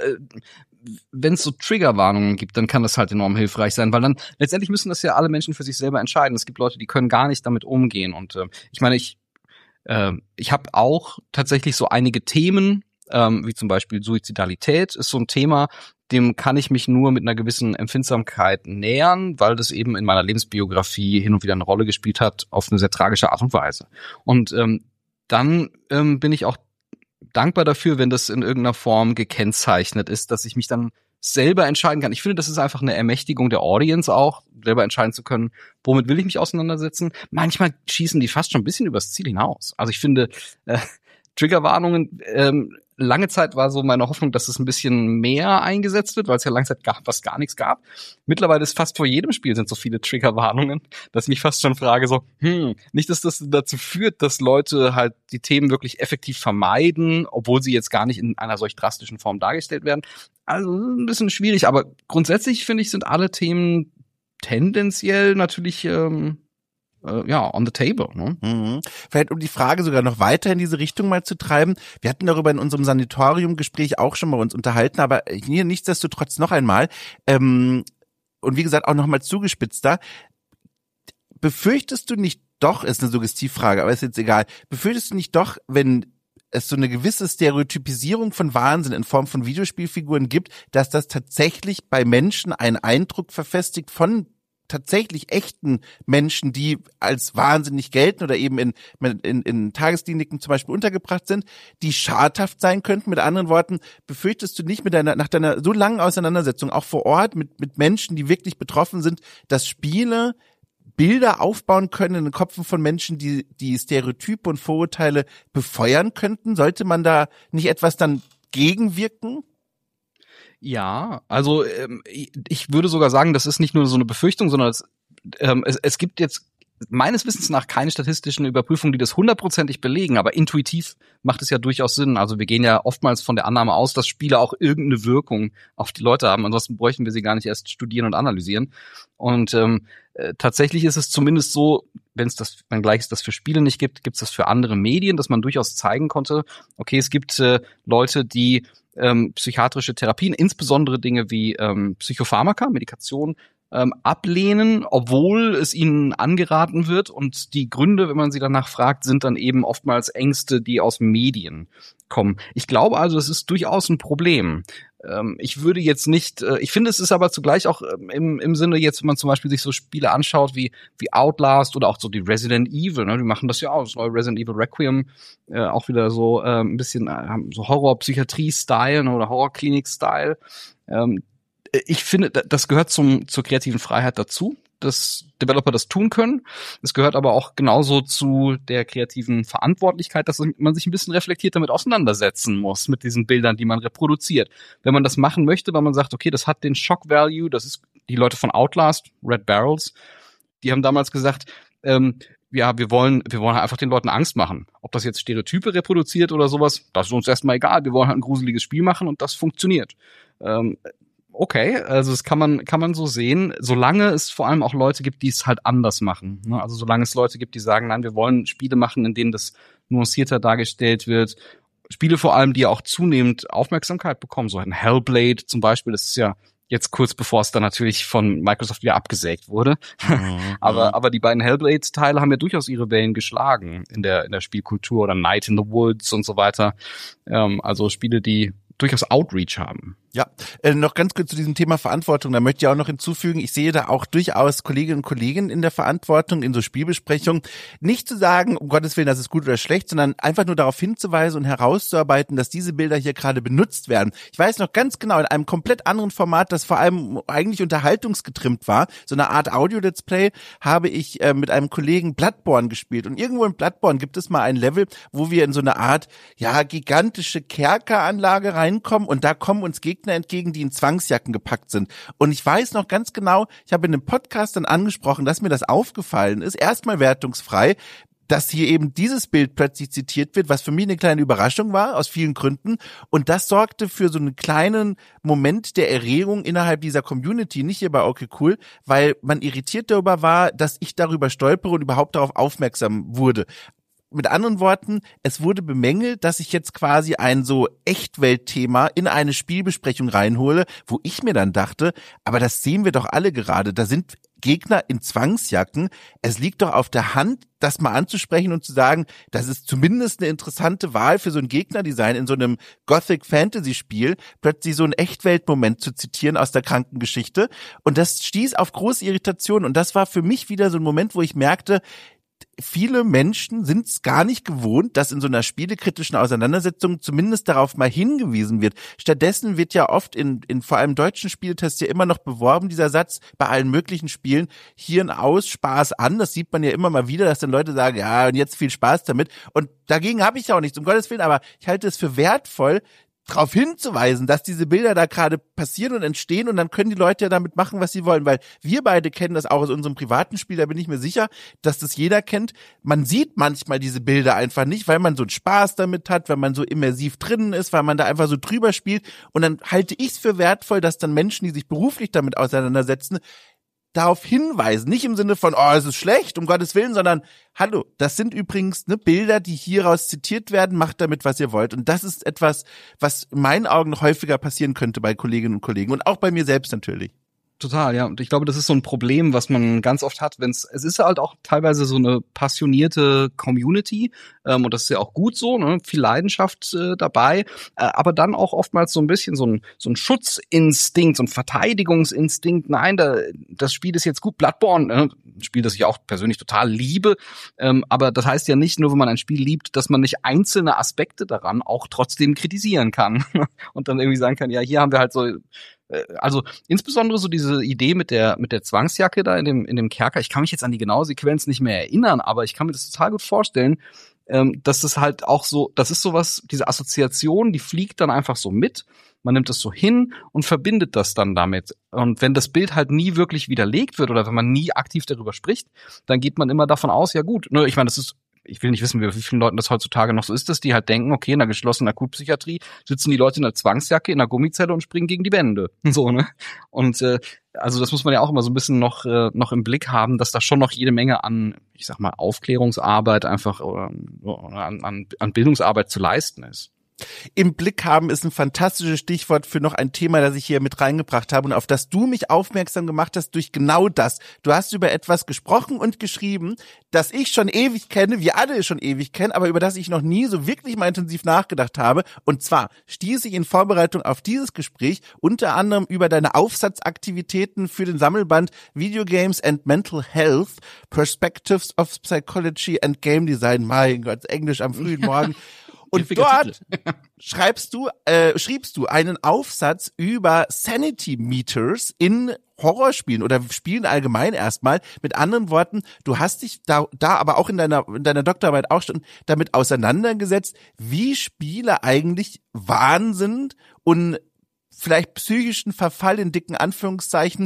wenn es so Triggerwarnungen gibt, dann kann das halt enorm hilfreich sein, weil dann letztendlich müssen das ja alle Menschen für sich selber entscheiden. Es gibt Leute, die können gar nicht damit umgehen. Und äh, ich meine, ich äh, ich habe auch tatsächlich so einige Themen, ähm, wie zum Beispiel Suizidalität ist so ein Thema, dem kann ich mich nur mit einer gewissen Empfindsamkeit nähern, weil das eben in meiner Lebensbiografie hin und wieder eine Rolle gespielt hat, auf eine sehr tragische Art und Weise. Und ähm, dann ähm, bin ich auch dankbar dafür, wenn das in irgendeiner Form gekennzeichnet ist, dass ich mich dann selber entscheiden kann. Ich finde, das ist einfach eine Ermächtigung der Audience auch, selber entscheiden zu können, womit will ich mich auseinandersetzen. Manchmal schießen die fast schon ein bisschen übers Ziel hinaus. Also ich finde, äh, Triggerwarnungen, ähm, lange Zeit war so meine Hoffnung, dass es ein bisschen mehr eingesetzt wird, weil es ja lange Zeit gab, was gar nichts gab. Mittlerweile ist fast vor jedem Spiel sind so viele Triggerwarnungen, dass ich mich fast schon frage, so, hm, nicht, dass das dazu führt, dass Leute halt die Themen wirklich effektiv vermeiden, obwohl sie jetzt gar nicht in einer solch drastischen Form dargestellt werden. Also ein bisschen schwierig, aber grundsätzlich finde ich, sind alle Themen tendenziell natürlich ähm, Uh, ja, on the table. Ne? Mhm. Vielleicht um die Frage sogar noch weiter in diese Richtung mal zu treiben. Wir hatten darüber in unserem Sanatorium-Gespräch auch schon mal uns unterhalten, aber hier nichtsdestotrotz noch einmal ähm, und wie gesagt auch noch mal zugespitzter. Befürchtest du nicht doch, ist eine Suggestivfrage, aber ist jetzt egal, befürchtest du nicht doch, wenn es so eine gewisse Stereotypisierung von Wahnsinn in Form von Videospielfiguren gibt, dass das tatsächlich bei Menschen einen Eindruck verfestigt von tatsächlich echten Menschen, die als wahnsinnig gelten oder eben in, in, in Tageskliniken zum Beispiel untergebracht sind, die schadhaft sein könnten? Mit anderen Worten, befürchtest du nicht mit deiner, nach deiner so langen Auseinandersetzung, auch vor Ort mit, mit Menschen, die wirklich betroffen sind, dass Spiele Bilder aufbauen können in den Köpfen von Menschen, die die Stereotype und Vorurteile befeuern könnten? Sollte man da nicht etwas dann gegenwirken? Ja, also ähm, ich würde sogar sagen, das ist nicht nur so eine Befürchtung, sondern es, ähm, es, es gibt jetzt meines Wissens nach keine statistischen Überprüfungen, die das hundertprozentig belegen, aber intuitiv macht es ja durchaus Sinn. Also wir gehen ja oftmals von der Annahme aus, dass Spiele auch irgendeine Wirkung auf die Leute haben. Ansonsten bräuchten wir sie gar nicht erst studieren und analysieren. Und ähm, äh, tatsächlich ist es zumindest so, wenn es das, wenn gleich es das für Spiele nicht gibt, gibt es das für andere Medien, dass man durchaus zeigen konnte, okay, es gibt äh, Leute, die ähm, psychiatrische Therapien, insbesondere Dinge wie ähm, Psychopharmaka, Medikation, ähm, ablehnen, obwohl es ihnen angeraten wird. Und die Gründe, wenn man sie danach fragt, sind dann eben oftmals Ängste, die aus Medien kommen. Ich glaube also, es ist durchaus ein Problem. Ähm, ich würde jetzt nicht, äh, ich finde, es ist aber zugleich auch ähm, im, im Sinne jetzt, wenn man zum Beispiel sich so Spiele anschaut wie wie Outlast oder auch so die Resident Evil, ne, die machen das ja auch, das neue Resident Evil Requiem, äh, auch wieder so äh, ein bisschen äh, so Horror-Psychiatrie-Style, ne, oder Horror-Klinik-Style. Ähm, Ich finde, das gehört zum zur kreativen Freiheit dazu, dass Developer das tun können. Es gehört aber auch genauso zu der kreativen Verantwortlichkeit, dass man sich ein bisschen reflektiert damit auseinandersetzen muss, mit diesen Bildern, die man reproduziert. Wenn man das machen möchte, weil man sagt, okay, das hat den Shock Value, das ist die Leute von Outlast, Red Barrels, die haben damals gesagt, ähm, ja, wir wollen, wir wollen halt einfach den Leuten Angst machen. Ob das jetzt Stereotype reproduziert oder sowas, das ist uns erstmal egal. Wir wollen halt ein gruseliges Spiel machen und das funktioniert. Ähm, Okay, also das kann man kann man so sehen, solange es vor allem auch Leute gibt, die es halt anders machen. Ne? Also solange es Leute gibt, die sagen, nein, wir wollen Spiele machen, in denen das nuancierter dargestellt wird. Spiele vor allem, die auch zunehmend Aufmerksamkeit bekommen, so ein Hellblade zum Beispiel, das ist ja jetzt kurz bevor es dann natürlich von Microsoft wieder abgesägt wurde. Mhm. aber aber die beiden Hellblade-Teile haben ja durchaus ihre Wellen geschlagen in der in der Spielkultur oder Night in the Woods und so weiter. Ähm, also Spiele, die durchaus Outreach haben. Ja, äh, noch ganz kurz zu diesem Thema Verantwortung. Da möchte ich auch noch hinzufügen, ich sehe da auch durchaus Kolleginnen und Kollegen in der Verantwortung, in so Spielbesprechungen. Nicht zu sagen, um Gottes Willen, das ist gut oder schlecht, sondern einfach nur darauf hinzuweisen und herauszuarbeiten, dass diese Bilder hier gerade benutzt werden. Ich weiß noch ganz genau, in einem komplett anderen Format, das vor allem eigentlich unterhaltungsgetrimmt war, so eine Art Audio-Let's Play, habe ich äh, mit einem Kollegen Bloodborne gespielt. Und irgendwo in Bloodborne gibt es mal ein Level, wo wir in so eine Art, ja, gigantische Kerkeranlage reinkommen und da kommen uns Gegner entgegen, die in Zwangsjacken gepackt sind. Und ich weiß noch ganz genau, ich habe in einem Podcast dann angesprochen, dass mir das aufgefallen ist, erstmal wertungsfrei, dass hier eben dieses Bild plötzlich zitiert wird, was für mich eine kleine Überraschung war, aus vielen Gründen. Und das sorgte für so einen kleinen Moment der Erregung innerhalb dieser Community, nicht hier bei Okay Cool, weil man irritiert darüber war, dass ich darüber stolpere und überhaupt darauf aufmerksam wurde. Mit anderen Worten, es wurde bemängelt, dass ich jetzt quasi ein so Echtweltthema in eine Spielbesprechung reinhole, wo ich mir dann dachte, aber das sehen wir doch alle gerade, da sind Gegner in Zwangsjacken. Es liegt doch auf der Hand, das mal anzusprechen und zu sagen, das ist zumindest eine interessante Wahl für so ein Gegnerdesign in so einem Gothic-Fantasy-Spiel, plötzlich so einen Echtweltmoment zu zitieren aus der Krankengeschichte. Und das stieß auf große Irritation und das war für mich wieder so ein Moment, wo ich merkte, viele Menschen sind es gar nicht gewohnt, dass in so einer spielekritischen Auseinandersetzung zumindest darauf mal hingewiesen wird. Stattdessen wird ja oft in, in vor allem deutschen Spieltests ja immer noch beworben, dieser Satz bei allen möglichen Spielen, Hirn aus, Spaß an. Das sieht man ja immer mal wieder, dass dann Leute sagen, ja, und jetzt viel Spaß damit. Und dagegen habe ich ja auch nichts, um Gottes Willen, aber ich halte es für wertvoll, darauf hinzuweisen, dass diese Bilder da gerade passieren und entstehen und dann können die Leute ja damit machen, was sie wollen, weil wir beide kennen das auch aus unserem privaten Spiel, da bin ich mir sicher, dass das jeder kennt. Man sieht manchmal diese Bilder einfach nicht, weil man so einen Spaß damit hat, weil man so immersiv drinnen ist, weil man da einfach so drüber spielt und dann halte ich es für wertvoll, dass dann Menschen, die sich beruflich damit auseinandersetzen, darauf hinweisen, nicht im Sinne von, oh, es ist schlecht, um Gottes Willen, sondern, hallo, das sind übrigens ne, Bilder, die hieraus zitiert werden, macht damit, was ihr wollt. Und das ist etwas, was in meinen Augen noch häufiger passieren könnte bei Kolleginnen und Kollegen und auch bei mir selbst natürlich. Total, ja. Und ich glaube, das ist so ein Problem, was man ganz oft hat, wenn es, es ist halt auch teilweise so eine passionierte Community, ähm, und das ist ja auch gut so, ne, viel Leidenschaft äh, dabei, äh, aber dann auch oftmals so ein bisschen so ein, so ein Schutzinstinkt, so ein Verteidigungsinstinkt. Nein, da, das Spiel ist jetzt gut. Bloodborne, äh, ein Spiel, das ich auch persönlich total liebe, ähm, aber das heißt ja nicht nur, wenn man ein Spiel liebt, dass man nicht einzelne Aspekte daran auch trotzdem kritisieren kann und dann irgendwie sagen kann, ja, hier haben wir halt so äh, also insbesondere so diese Idee mit der mit der Zwangsjacke da in dem in dem Kerker. Ich kann mich jetzt an die genaue Sequenz nicht mehr erinnern, aber ich kann mir das total gut vorstellen, ähm, dass das halt auch so, das ist sowas, diese Assoziation, die fliegt dann einfach so mit. Man nimmt es so hin und verbindet das dann damit. Und wenn das Bild halt nie wirklich widerlegt wird oder wenn man nie aktiv darüber spricht, dann geht man immer davon aus, ja gut, ne, ich meine, das ist, ich will nicht wissen, wie vielen Leuten das heutzutage noch so ist, dass die halt denken, okay, in einer geschlossenen Akutpsychiatrie sitzen die Leute in einer Zwangsjacke, in einer Gummizelle und springen gegen die Wände. So, ne? Und äh, also das muss man ja auch immer so ein bisschen noch äh, noch im Blick haben, dass da schon noch jede Menge an, ich sag mal, Aufklärungsarbeit einfach oder, oder an, an, an Bildungsarbeit zu leisten ist. Im Blick haben ist ein fantastisches Stichwort für noch ein Thema, das ich hier mit reingebracht habe und auf das du mich aufmerksam gemacht hast durch genau das. Du hast über etwas gesprochen und geschrieben, das ich schon ewig kenne, wir alle schon ewig kennen, aber über das ich noch nie so wirklich mal intensiv nachgedacht habe. Und zwar stieß ich in Vorbereitung auf dieses Gespräch unter anderem über deine Aufsatzaktivitäten für den Sammelband Video Games and Mental Health, Perspectives of Psychology and Game Design. Mein Gott, Englisch am frühen Morgen. Und dort schreibst du, äh, schriebst du einen Aufsatz über Sanity Meters in Horrorspielen oder Spielen allgemein erstmal. Mit anderen Worten, du hast dich da, da aber auch in deiner, in deiner Doktorarbeit auch schon damit auseinandergesetzt, wie Spiele eigentlich Wahnsinn und vielleicht psychischen Verfall in dicken Anführungszeichen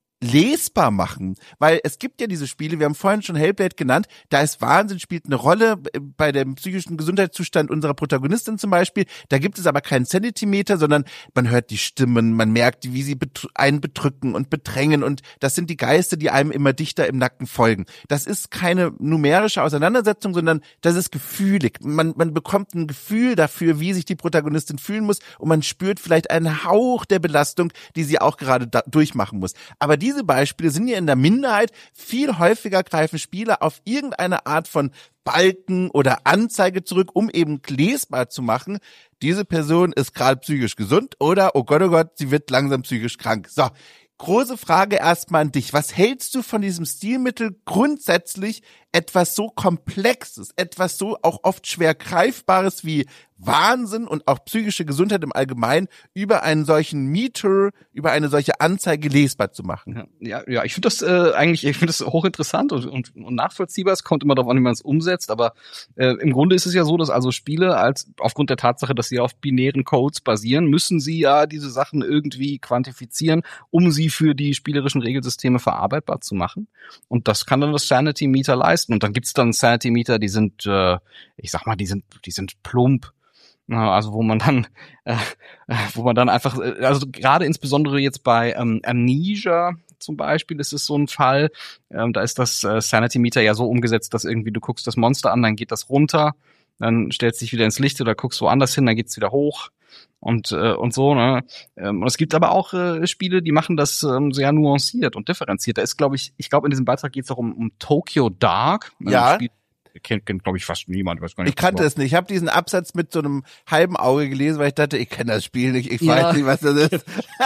lesbar machen, weil es gibt ja diese Spiele, wir haben vorhin schon Hellblade genannt, da ist Wahnsinn, spielt eine Rolle bei dem psychischen Gesundheitszustand unserer Protagonistin zum Beispiel, da gibt es aber keinen Zentimeter, sondern man hört die Stimmen, man merkt, wie sie einen bedrücken und bedrängen und das sind die Geister, die einem immer dichter im Nacken folgen. Das ist keine numerische Auseinandersetzung, sondern das ist gefühlig. Man, man bekommt ein Gefühl dafür, wie sich die Protagonistin fühlen muss und man spürt vielleicht einen Hauch der Belastung, die sie auch gerade da durchmachen muss. Aber die Diese Beispiele sind ja in der Minderheit. Viel häufiger greifen Spieler auf irgendeine Art von Balken oder Anzeige zurück, um eben lesbar zu machen, diese Person ist gerade psychisch gesund oder, oh Gott, oh Gott, sie wird langsam psychisch krank. So, große Frage erstmal an dich. Was hältst du von diesem Stilmittel grundsätzlich, etwas so Komplexes, etwas so auch oft schwer Greifbares wie Wahnsinn und auch psychische Gesundheit im Allgemeinen über einen solchen Meter, über eine solche Anzeige lesbar zu machen? Ja, ja, ich finde das äh, eigentlich, ich finde das hochinteressant und, und, und nachvollziehbar. Es kommt immer darauf an, wie man es umsetzt, aber äh, im Grunde ist es ja so, dass also Spiele als aufgrund der Tatsache, dass sie auf binären Codes basieren, müssen sie ja diese Sachen irgendwie quantifizieren, um sie für die spielerischen Regelsysteme verarbeitbar zu machen. Und das kann dann das Sanity Meter leisten. Und dann gibt's dann Sanity Meter, die sind, äh, ich sag mal, die sind, die sind plump. Also wo man dann, äh, wo man dann einfach, also gerade insbesondere jetzt bei ähm, Amnesia zum Beispiel ist es so ein Fall, ähm, da ist das äh, Sanity Meter ja so umgesetzt, dass irgendwie du guckst das Monster an, dann geht das runter, dann stellst dich wieder ins Licht oder guckst woanders hin, dann geht's wieder hoch und äh, und so, ne? Ähm, und es gibt aber auch äh, Spiele, die machen das ähm, sehr nuanciert und differenziert. Da ist, glaube ich, ich glaube in diesem Beitrag geht's auch um, um Tokyo Dark. Ja. Spiel, kennt, kennt glaube ich, fast niemand. Weiß gar nicht, ich kannte es nicht. Ich habe diesen Absatz mit so einem halben Auge gelesen, weil ich dachte, ich kenne das Spiel nicht, ich weiß ja. nicht, was das ist.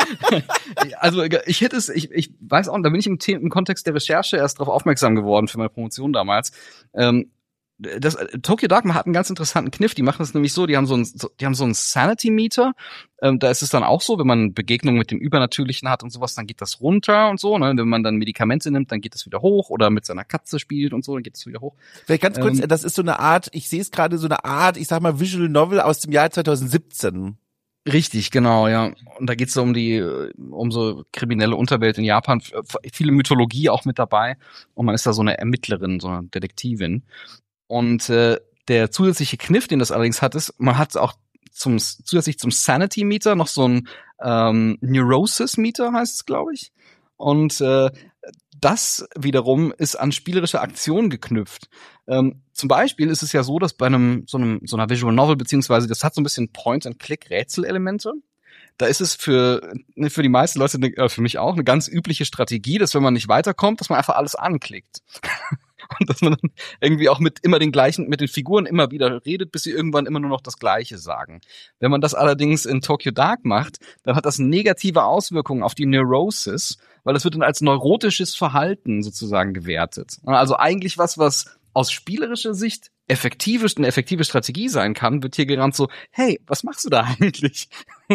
Also ich hätte es, ich, ich weiß auch, da bin ich im, im Kontext der Recherche erst darauf aufmerksam geworden für meine Promotion damals. Ähm, Das, Tokyo Dark hat einen ganz interessanten Kniff. Die machen das nämlich so, die haben so ein, die haben so einen Sanity Meter. Ähm, da ist es dann auch so, wenn man Begegnungen mit dem Übernatürlichen hat und sowas, dann geht das runter und so. Ne? Wenn man dann Medikamente nimmt, dann geht es wieder hoch. Oder mit seiner Katze spielt und so, dann geht es wieder hoch. Vielleicht ganz kurz, ähm, das ist so eine Art, ich sehe es gerade, so eine Art, ich sag mal, Visual Novel aus dem Jahr zwanzig siebzehn. Richtig, genau, ja. Und da geht's so um die, um so kriminelle Unterwelt in Japan. Viele Mythologie auch mit dabei. Und man ist da so eine Ermittlerin, so eine Detektivin. Und äh, der zusätzliche Kniff, den das allerdings hat, ist, man hat auch zum zusätzlich zum Sanity Meter noch so ein ähm, Neurosis Meter, heißt es, glaube ich. Und äh, das wiederum ist an spielerische Aktionen geknüpft. Ähm, zum Beispiel ist es ja so, dass bei einem so einem so einer Visual Novel beziehungsweise das hat so ein bisschen Point-and-Click-Rätselelemente. Da ist es für für die meisten Leute, äh, für mich auch, eine ganz übliche Strategie, dass wenn man nicht weiterkommt, dass man einfach alles anklickt. Und dass man dann irgendwie auch mit immer den gleichen, mit den Figuren immer wieder redet, bis sie irgendwann immer nur noch das Gleiche sagen. Wenn man das allerdings in Tokyo Dark macht, dann hat das negative Auswirkungen auf die Neurosis, weil das wird dann als neurotisches Verhalten sozusagen gewertet. Also eigentlich was, was aus spielerischer Sicht effektive, eine effektive Strategie sein kann, wird hier gerannt so, hey, was machst du da eigentlich?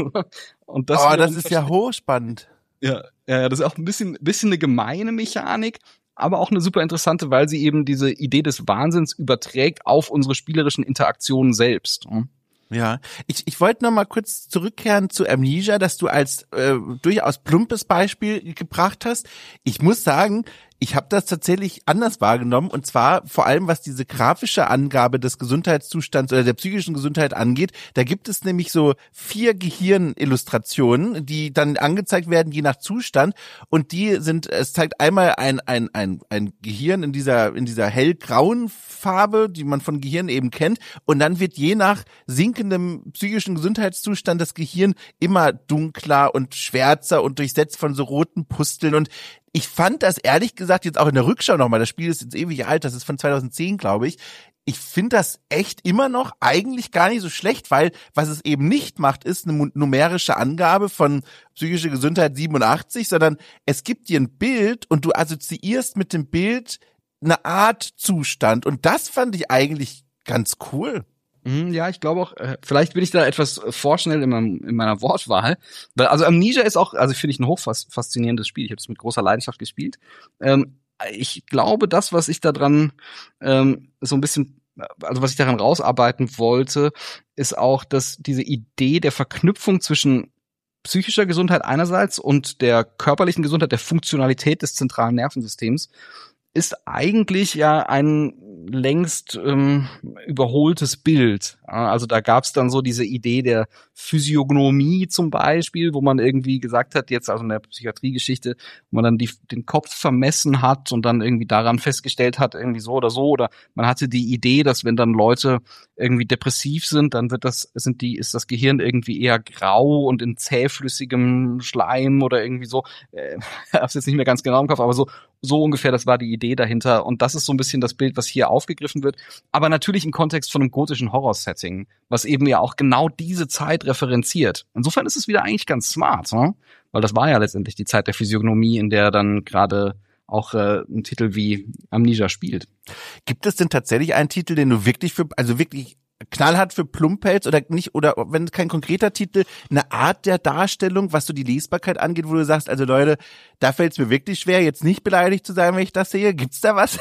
Und das, oh, das ist ja hochspannend. Ja, ja, das ist auch ein bisschen, bisschen eine gemeine Mechanik, aber auch eine super interessante, weil sie eben diese Idee des Wahnsinns überträgt auf unsere spielerischen Interaktionen selbst. Ja, ich, ich wollte noch mal kurz zurückkehren zu Amnesia, das du als äh, durchaus plumpes Beispiel gebracht hast. Ich muss sagen, ich habe das tatsächlich anders wahrgenommen, und zwar vor allem, was diese grafische Angabe des Gesundheitszustands oder der psychischen Gesundheit angeht. Da gibt es nämlich so vier Gehirnillustrationen, die dann angezeigt werden, je nach Zustand, und die sind, es zeigt einmal ein ein ein ein Gehirn in dieser in dieser hellgrauen Farbe, die man von Gehirn eben kennt, und dann wird je nach sinkendem psychischen Gesundheitszustand das Gehirn immer dunkler und schwärzer und durchsetzt von so roten Pusteln. Und ich fand das ehrlich gesagt jetzt auch in der Rückschau nochmal, das Spiel ist jetzt ewig alt, das ist von zweitausendzehn, glaube ich. Ich finde das echt immer noch eigentlich gar nicht so schlecht, weil was es eben nicht macht, ist eine numerische Angabe von psychische Gesundheit siebenundachtzig, sondern es gibt dir ein Bild und du assoziierst mit dem Bild eine Art Zustand, und das fand ich eigentlich ganz cool. Ja, ich glaube auch, vielleicht bin ich da etwas vorschnell in, meinem, in meiner Wortwahl. Also Amnesia ist auch, also finde ich, ein hochfaszinierendes Spiel. Ich habe es mit großer Leidenschaft gespielt. Ähm, ich glaube, das, was ich da dran ähm, so ein bisschen, also was ich daran rausarbeiten wollte, ist auch, dass diese Idee der Verknüpfung zwischen psychischer Gesundheit einerseits und der körperlichen Gesundheit, der Funktionalität des zentralen Nervensystems, ist eigentlich ja ein längst ähm, überholtes Bild. Also da gab es dann so diese Idee der Physiognomie zum Beispiel, wo man irgendwie gesagt hat, jetzt also in der Psychiatriegeschichte, wo man dann die, den Kopf vermessen hat und dann irgendwie daran festgestellt hat, irgendwie so oder so. Oder man hatte die Idee, dass wenn dann Leute irgendwie depressiv sind, dann wird das, sind die, ist das Gehirn irgendwie eher grau und in zähflüssigem Schleim oder irgendwie so. Äh, hab's jetzt nicht mehr ganz genau im Kopf, aber so So ungefähr, das war die Idee dahinter. Und das ist so ein bisschen das Bild, was hier aufgegriffen wird. Aber natürlich im Kontext von einem gotischen Horror-Setting, was eben ja auch genau diese Zeit referenziert. Insofern ist es wieder eigentlich ganz smart, ne? Weil das war ja letztendlich die Zeit der Physiognomie, in der dann gerade auch äh, ein Titel wie Amnesia spielt. Gibt es denn tatsächlich einen Titel, den du wirklich für, also wirklich knallhart für plump hältst, oder nicht, oder wenn kein konkreter Titel, eine Art der Darstellung, was so die Lesbarkeit angeht, wo du sagst, also Leute, da fällt es mir wirklich schwer, jetzt nicht beleidigt zu sein, wenn ich das sehe. Gibt's da was?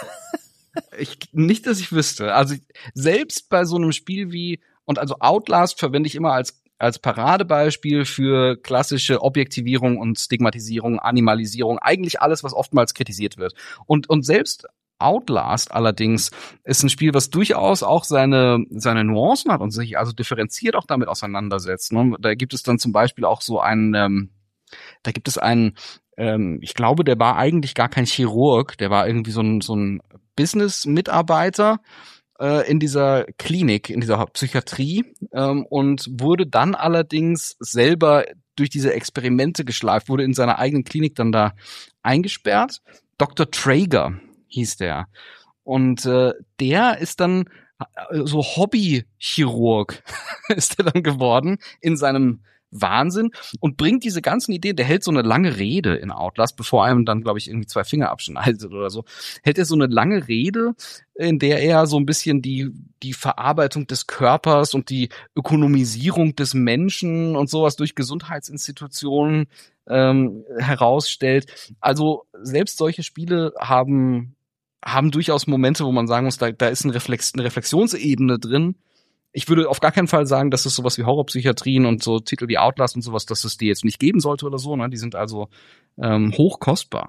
Ich, nicht, dass ich wüsste. Also selbst bei so einem Spiel wie, und also Outlast verwende ich immer als als Paradebeispiel für klassische Objektivierung und Stigmatisierung, Animalisierung, eigentlich alles, was oftmals kritisiert wird. Und und selbst Outlast allerdings ist ein Spiel, was durchaus auch seine seine Nuancen hat und sich also differenziert auch damit auseinandersetzt. Ne? Da gibt es dann zum Beispiel auch so einen, ähm, da gibt es einen, ähm, ich glaube, der war eigentlich gar kein Chirurg, der war irgendwie so ein so ein Business-Mitarbeiter äh, in dieser Klinik, in dieser Psychiatrie ähm, und wurde dann allerdings selber durch diese Experimente geschleift, wurde in seiner eigenen Klinik dann da eingesperrt. Doktor Traeger hieß der. Und äh, der ist dann äh, so Hobbychirurg ist er dann geworden in seinem Wahnsinn und bringt diese ganzen Ideen, der hält so eine lange Rede in Outlast, bevor einem dann, glaube ich, irgendwie zwei Finger abschneidet oder so, hält er so eine lange Rede, in der er so ein bisschen die die Verarbeitung des Körpers und die Ökonomisierung des Menschen und sowas durch Gesundheitsinstitutionen ähm, herausstellt. Also selbst solche Spiele haben haben durchaus Momente, wo man sagen muss, da, da ist ein Reflex, eine Reflexionsebene drin. Ich würde auf gar keinen Fall sagen, dass es sowas wie Horrorpsychiatrien und so Titel wie Outlast und sowas, dass es die jetzt nicht geben sollte oder so. Ne? Die sind also ähm, hoch kostbar.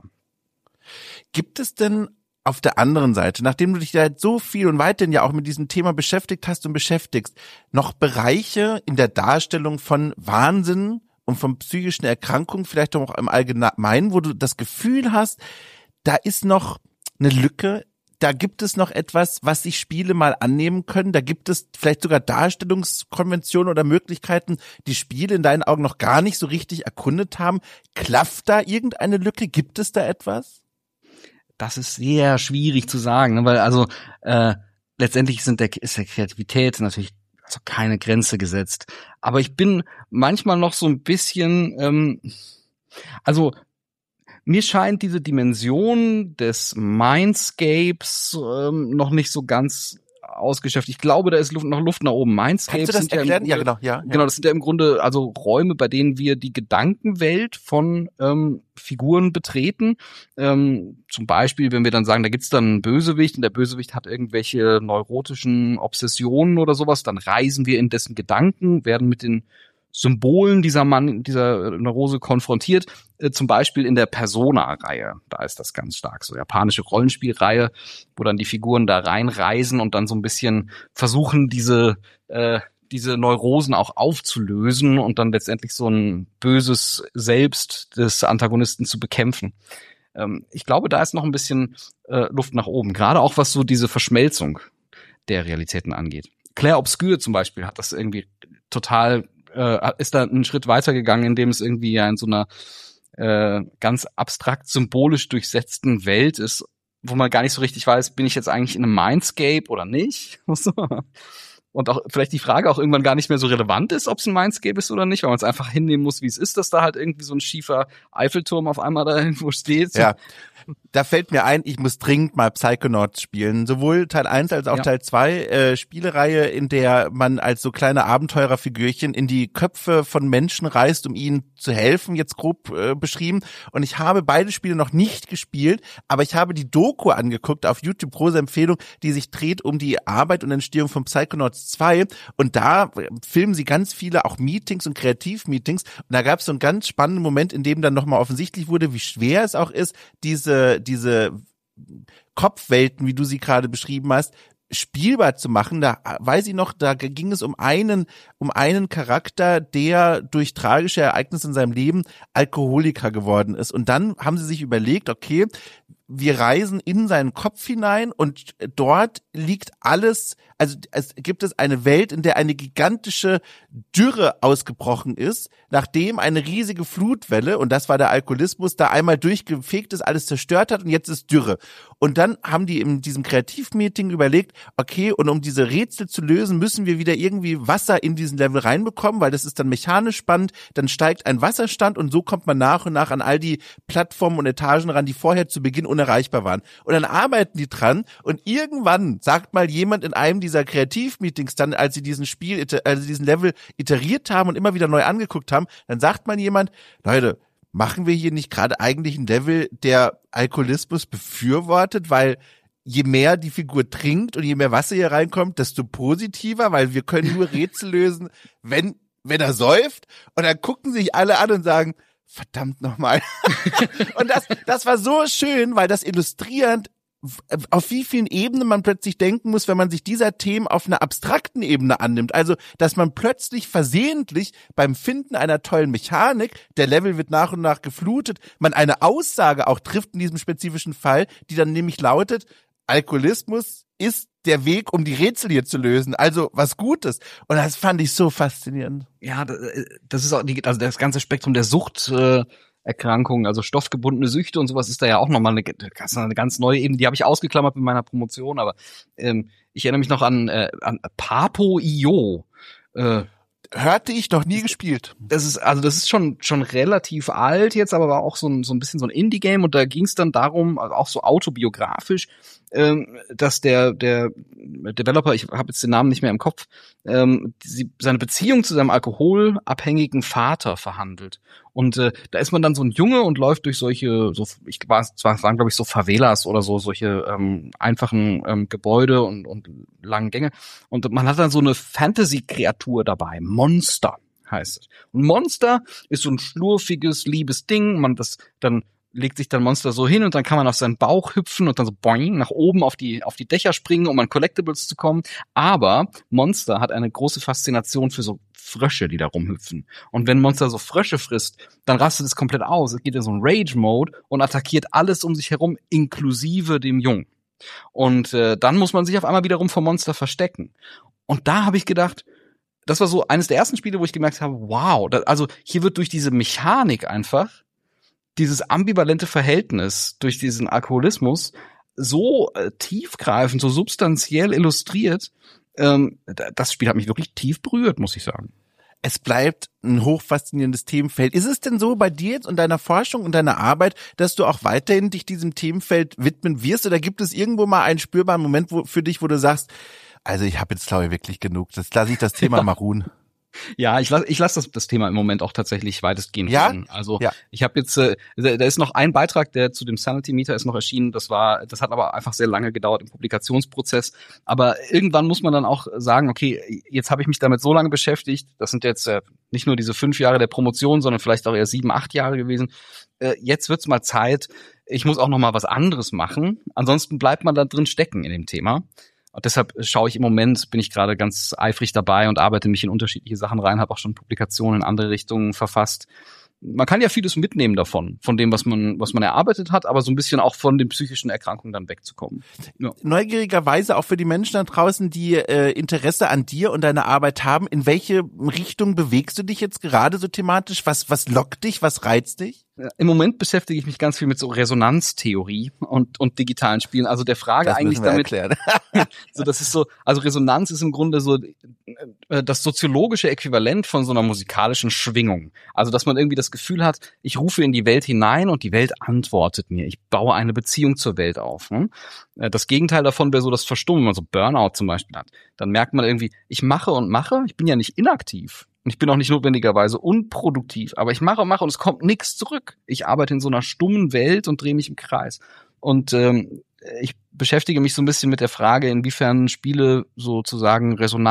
Gibt es denn auf der anderen Seite, nachdem du dich da jetzt so viel und weiterhin ja auch mit diesem Thema beschäftigt hast und beschäftigst, noch Bereiche in der Darstellung von Wahnsinn und von psychischen Erkrankungen, vielleicht auch im Allgemeinen, wo du das Gefühl hast, da ist noch eine Lücke, da gibt es noch etwas, was sich Spiele mal annehmen können, da gibt es vielleicht sogar Darstellungskonventionen oder Möglichkeiten, die Spiele in deinen Augen noch gar nicht so richtig erkundet haben. Klafft da irgendeine Lücke? Gibt es da etwas? Das ist sehr schwierig zu sagen, ne? Weil also äh, letztendlich sind der, ist der Kreativität natürlich also keine Grenze gesetzt. Aber ich bin manchmal noch so ein bisschen, ähm, also mir scheint diese Dimension des Mindscapes ähm, noch nicht so ganz ausgeschöpft. Ich glaube, da ist Luft, noch Luft nach oben. Mindscape Kannst du das sind erklären? Ja, ja, genau, ja. Genau, das sind ja im Grunde also Räume, bei denen wir die Gedankenwelt von ähm, Figuren betreten. Ähm, zum Beispiel, wenn wir dann sagen, da gibt's dann einen Bösewicht und der Bösewicht hat irgendwelche neurotischen Obsessionen oder sowas, dann reisen wir in dessen Gedanken, werden mit den Symbolen dieser Mann, dieser Neurose konfrontiert, äh, zum Beispiel in der Persona-Reihe. Da ist das ganz stark, so japanische Rollenspielreihe, wo dann die Figuren da reinreisen und dann so ein bisschen versuchen, diese äh, diese Neurosen auch aufzulösen und dann letztendlich so ein böses Selbst des Antagonisten zu bekämpfen. Ähm, ich glaube, da ist noch ein bisschen äh, Luft nach oben, gerade auch was so diese Verschmelzung der Realitäten angeht. Claire Obscure zum Beispiel hat das irgendwie total äh, ist da einen Schritt weitergegangen, indem es irgendwie ja in so einer äh, ganz abstrakt symbolisch durchsetzten Welt ist, wo man gar nicht so richtig weiß, bin ich jetzt eigentlich in einem Mindscape oder nicht? Und auch vielleicht die Frage auch irgendwann gar nicht mehr so relevant ist, ob es ein Mindscape ist oder nicht, weil man es einfach hinnehmen muss, wie es ist, dass da halt irgendwie so ein schiefer Eiffelturm auf einmal da irgendwo steht. Ja, da fällt mir ein, ich muss dringend mal Psychonauts spielen. Sowohl Teil eins als auch Ja. Teil zwei, äh, Spielereihe, in der man als so kleine Abenteurerfigürchen in die Köpfe von Menschen reist, um ihnen zu helfen, jetzt grob äh, beschrieben. Und ich habe beide Spiele noch nicht gespielt, aber ich habe die Doku angeguckt auf YouTube, große Empfehlung, die sich dreht um die Arbeit und Entstehung von Psychonauts zwei. Und da filmen sie ganz viele auch Meetings und Kreativmeetings. Und da gab es so einen ganz spannenden Moment, in dem dann nochmal offensichtlich wurde, wie schwer es auch ist, diese diese Kopfwelten, wie du sie gerade beschrieben hast, spielbar zu machen. Da weiß ich noch, da ging es um einen, um einen Charakter, der durch tragische Ereignisse in seinem Leben Alkoholiker geworden ist. Und dann haben sie sich überlegt, okay, wir reisen in seinen Kopf hinein und dort liegt alles, also es gibt es eine Welt, in der eine gigantische Dürre ausgebrochen ist, nachdem eine riesige Flutwelle, und das war der Alkoholismus, da einmal durchgefegt ist, alles zerstört hat und jetzt ist Dürre. Und dann haben die in diesem Kreativmeeting überlegt, okay, und um diese Rätsel zu lösen, müssen wir wieder irgendwie Wasser in diesen Level reinbekommen, weil das ist dann mechanisch spannend, dann steigt ein Wasserstand und so kommt man nach und nach an all die Plattformen und Etagen ran, die vorher zu Beginn unerreichbar waren. Und dann arbeiten die dran und irgendwann sagt mal jemand in einem dieser Kreativmeetings dann, als sie diesen Spiel, also diesen Level iteriert haben und immer wieder neu angeguckt haben, dann sagt man jemand, Leute, machen wir hier nicht gerade eigentlich ein Level, der Alkoholismus befürwortet, weil je mehr die Figur trinkt und je mehr Wasser hier reinkommt, desto positiver, weil wir können nur Rätsel lösen, wenn, wenn er säuft. Und dann gucken sich alle an und sagen, verdammt nochmal. Und das, das war so schön, weil das illustrierend, auf wie vielen Ebenen man plötzlich denken muss, wenn man sich dieser Themen auf einer abstrakten Ebene annimmt. Also, dass man plötzlich versehentlich beim Finden einer tollen Mechanik, der Level wird nach und nach geflutet, man eine Aussage auch trifft in diesem spezifischen Fall, die dann nämlich lautet, Alkoholismus ist der Weg, um die Rätsel hier zu lösen. Also was Gutes. Und das fand ich so faszinierend. Ja, das ist auch die, also das ganze Spektrum der Suchterkrankungen, also stoffgebundene Süchte und sowas ist da ja auch nochmal eine, eine ganz neue Ebene. Die habe ich ausgeklammert mit meiner Promotion, aber ähm, ich erinnere mich noch an, äh, an Papo Punkt io. Äh, Hörte ich noch nie gespielt. Das ist, also das ist schon schon relativ alt jetzt, aber war auch so ein so ein bisschen so ein Indie-Game und da ging es dann darum, also auch so autobiografisch, ähm, dass der der Developer, ich habe jetzt den Namen nicht mehr im Kopf, ähm, sie, seine Beziehung zu seinem alkoholabhängigen Vater verhandelt. Und äh, da ist man dann so ein Junge und läuft durch solche, so ich war, es waren glaube ich so Favelas oder so, solche ähm, einfachen ähm, Gebäude und, und langen Gänge. Und man hat dann so eine Fantasy-Kreatur dabei, Monster heißt es. Und Monster ist so ein schlurfiges, liebes Ding. Man das dann legt sich dann Monster so hin und dann kann man auf seinen Bauch hüpfen und dann so boing, nach oben auf die auf die Dächer springen, um an Collectibles zu kommen. Aber Monster hat eine große Faszination für so Frösche, die da rumhüpfen. Und wenn Monster so Frösche frisst, dann rastet es komplett aus. Es geht in so einen Rage-Mode und attackiert alles um sich herum, inklusive dem Jungen. Und äh, dann muss man sich auf einmal wiederum vom Monster verstecken. Und da habe ich gedacht, das war so eines der ersten Spiele, wo ich gemerkt habe, wow, da, also hier wird durch diese Mechanik einfach dieses ambivalente Verhältnis durch diesen Alkoholismus so äh, tiefgreifend, so substanziell illustriert. Ähm, das Spiel hat mich wirklich tief berührt, muss ich sagen. Es bleibt ein hochfaszinierendes Themenfeld. Ist es denn so bei dir jetzt und deiner Forschung und deiner Arbeit, dass du auch weiterhin dich diesem Themenfeld widmen wirst? Oder gibt es irgendwo mal einen spürbaren Moment wo, für dich, wo du sagst, Also ich habe jetzt, glaube ich, wirklich genug. Das lasse ich das Thema mal ruhen. Ja, ich lasse ich lass das, das Thema im Moment auch tatsächlich weitestgehend ja? ruhen. Also ja. ich habe jetzt, äh, da ist noch ein Beitrag, der zu dem Sanity Meter ist noch erschienen. Das war, das hat aber einfach sehr lange gedauert im Publikationsprozess. Aber irgendwann muss man dann auch sagen, okay, jetzt habe ich mich damit so lange beschäftigt. Das sind jetzt äh, nicht nur diese fünf Jahre der Promotion, sondern vielleicht auch eher sieben, acht Jahre gewesen. Äh, jetzt wird's mal Zeit. Ich muss auch noch mal was anderes machen. Ansonsten bleibt man da drin stecken in dem Thema. Und deshalb schaue ich im Moment, bin ich gerade ganz eifrig dabei und arbeite mich in unterschiedliche Sachen rein, habe auch schon Publikationen in andere Richtungen verfasst. Man kann ja vieles mitnehmen davon, von dem, was man, was man erarbeitet hat, aber so ein bisschen auch von den psychischen Erkrankungen dann wegzukommen. Ja. Neugierigerweise auch für die Menschen da draußen, die äh, Interesse an dir und deiner Arbeit haben, in welche Richtung bewegst du dich jetzt gerade so thematisch? Was, was lockt dich? Was reizt dich? Im Moment beschäftige ich mich ganz viel mit so Resonanztheorie und und digitalen Spielen. Also der Frage das eigentlich damit. Erklären. So, das ist so. Also Resonanz ist im Grunde so das soziologische Äquivalent von so einer musikalischen Schwingung. Also dass man irgendwie das Gefühl hat, ich rufe in die Welt hinein und die Welt antwortet mir. Ich baue eine Beziehung zur Welt auf. Das Gegenteil davon wäre so das Verstummen, wenn man so Burnout zum Beispiel hat. Dann merkt man irgendwie, ich mache und mache. Ich bin ja nicht inaktiv. Ich bin auch nicht notwendigerweise unproduktiv, aber ich mache und mache und es kommt nichts zurück. Ich arbeite in so einer stummen Welt und drehe mich im Kreis. Und ähm, ich beschäftige mich so ein bisschen mit der Frage, inwiefern Spiele sozusagen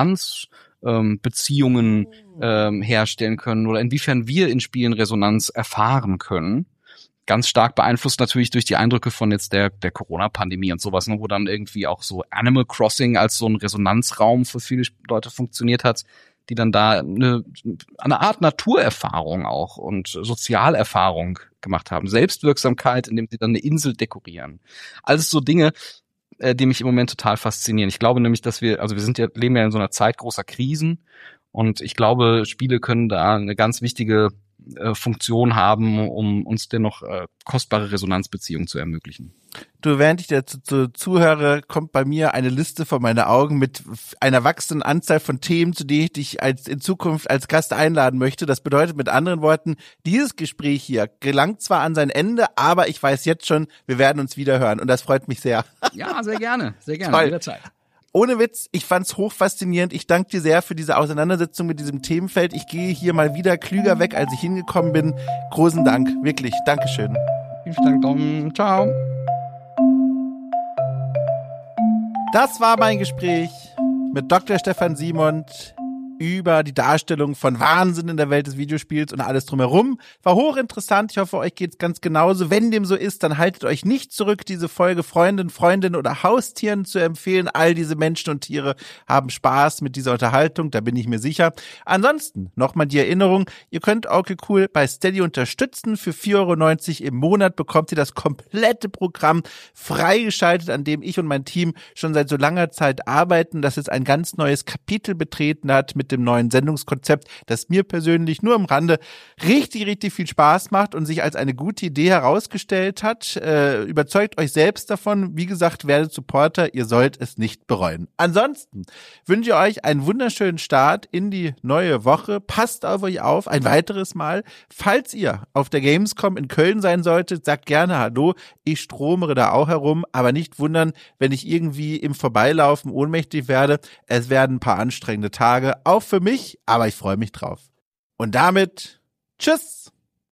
Resonanzbeziehungen ähm, ähm, herstellen können oder inwiefern wir in Spielen Resonanz erfahren können. Ganz stark beeinflusst natürlich durch die Eindrücke von jetzt der der Corona-Pandemie und sowas, ne, wo dann irgendwie auch so Animal Crossing als so ein Resonanzraum für viele Leute funktioniert hat, die dann da eine, eine Art Naturerfahrung auch und Sozialerfahrung gemacht haben. Selbstwirksamkeit, indem sie dann eine Insel dekorieren. Alles so Dinge, äh, die mich im Moment total faszinieren. Ich glaube nämlich, dass wir, also wir sind ja, leben ja in so einer Zeit großer Krisen und ich glaube, Spiele können da eine ganz wichtige äh, Funktion haben, um uns dennoch äh, kostbare Resonanzbeziehungen zu ermöglichen. Du, während ich dazu zu, zuhöre, kommt bei mir eine Liste vor meine Augen mit einer wachsenden Anzahl von Themen, zu denen ich dich als, in Zukunft als Gast einladen möchte. Das bedeutet mit anderen Worten, dieses Gespräch hier gelangt zwar an sein Ende, aber ich weiß jetzt schon, wir werden uns wieder hören und das freut mich sehr. Ja, sehr gerne, sehr gerne, Toll. Jederzeit. Ohne Witz, ich fand's hochfaszinierend. Ich danke dir sehr für diese Auseinandersetzung mit diesem Themenfeld. Ich gehe hier mal wieder klüger weg, als ich hingekommen bin. Großen Dank, wirklich. Dankeschön. Vielen Dank, Dom. Ciao. Das war mein Gespräch mit Doktor Stefan Simond über die Darstellung von Wahnsinn in der Welt des Videospiels und alles drumherum. War hochinteressant. Ich hoffe, euch geht's ganz genauso. Wenn dem so ist, dann haltet euch nicht zurück, diese Folge Freundinnen, Freundinnen oder Haustieren zu empfehlen. All diese Menschen und Tiere haben Spaß mit dieser Unterhaltung, da bin ich mir sicher. Ansonsten nochmal die Erinnerung, ihr könnt okay cool bei Steady unterstützen. Für vier Euro neunzig im Monat bekommt ihr das komplette Programm freigeschaltet, an dem ich und mein Team schon seit so langer Zeit arbeiten, das jetzt ein ganz neues Kapitel betreten hat mit dem neuen Sendungskonzept, das mir persönlich nur am Rande richtig, richtig viel Spaß macht und sich als eine gute Idee herausgestellt hat. Äh, überzeugt euch selbst davon. Wie gesagt, werdet Supporter. Ihr sollt es nicht bereuen. Ansonsten wünsche ich euch einen wunderschönen Start in die neue Woche. Passt auf euch auf. Ein weiteres Mal. Falls ihr auf der Gamescom in Köln sein solltet, sagt gerne Hallo. Ich stromere da auch herum, aber nicht wundern, wenn ich irgendwie im Vorbeilaufen ohnmächtig werde. Es werden ein paar anstrengende Tage. Auch für mich, aber ich freue mich drauf. Und damit, tschüss!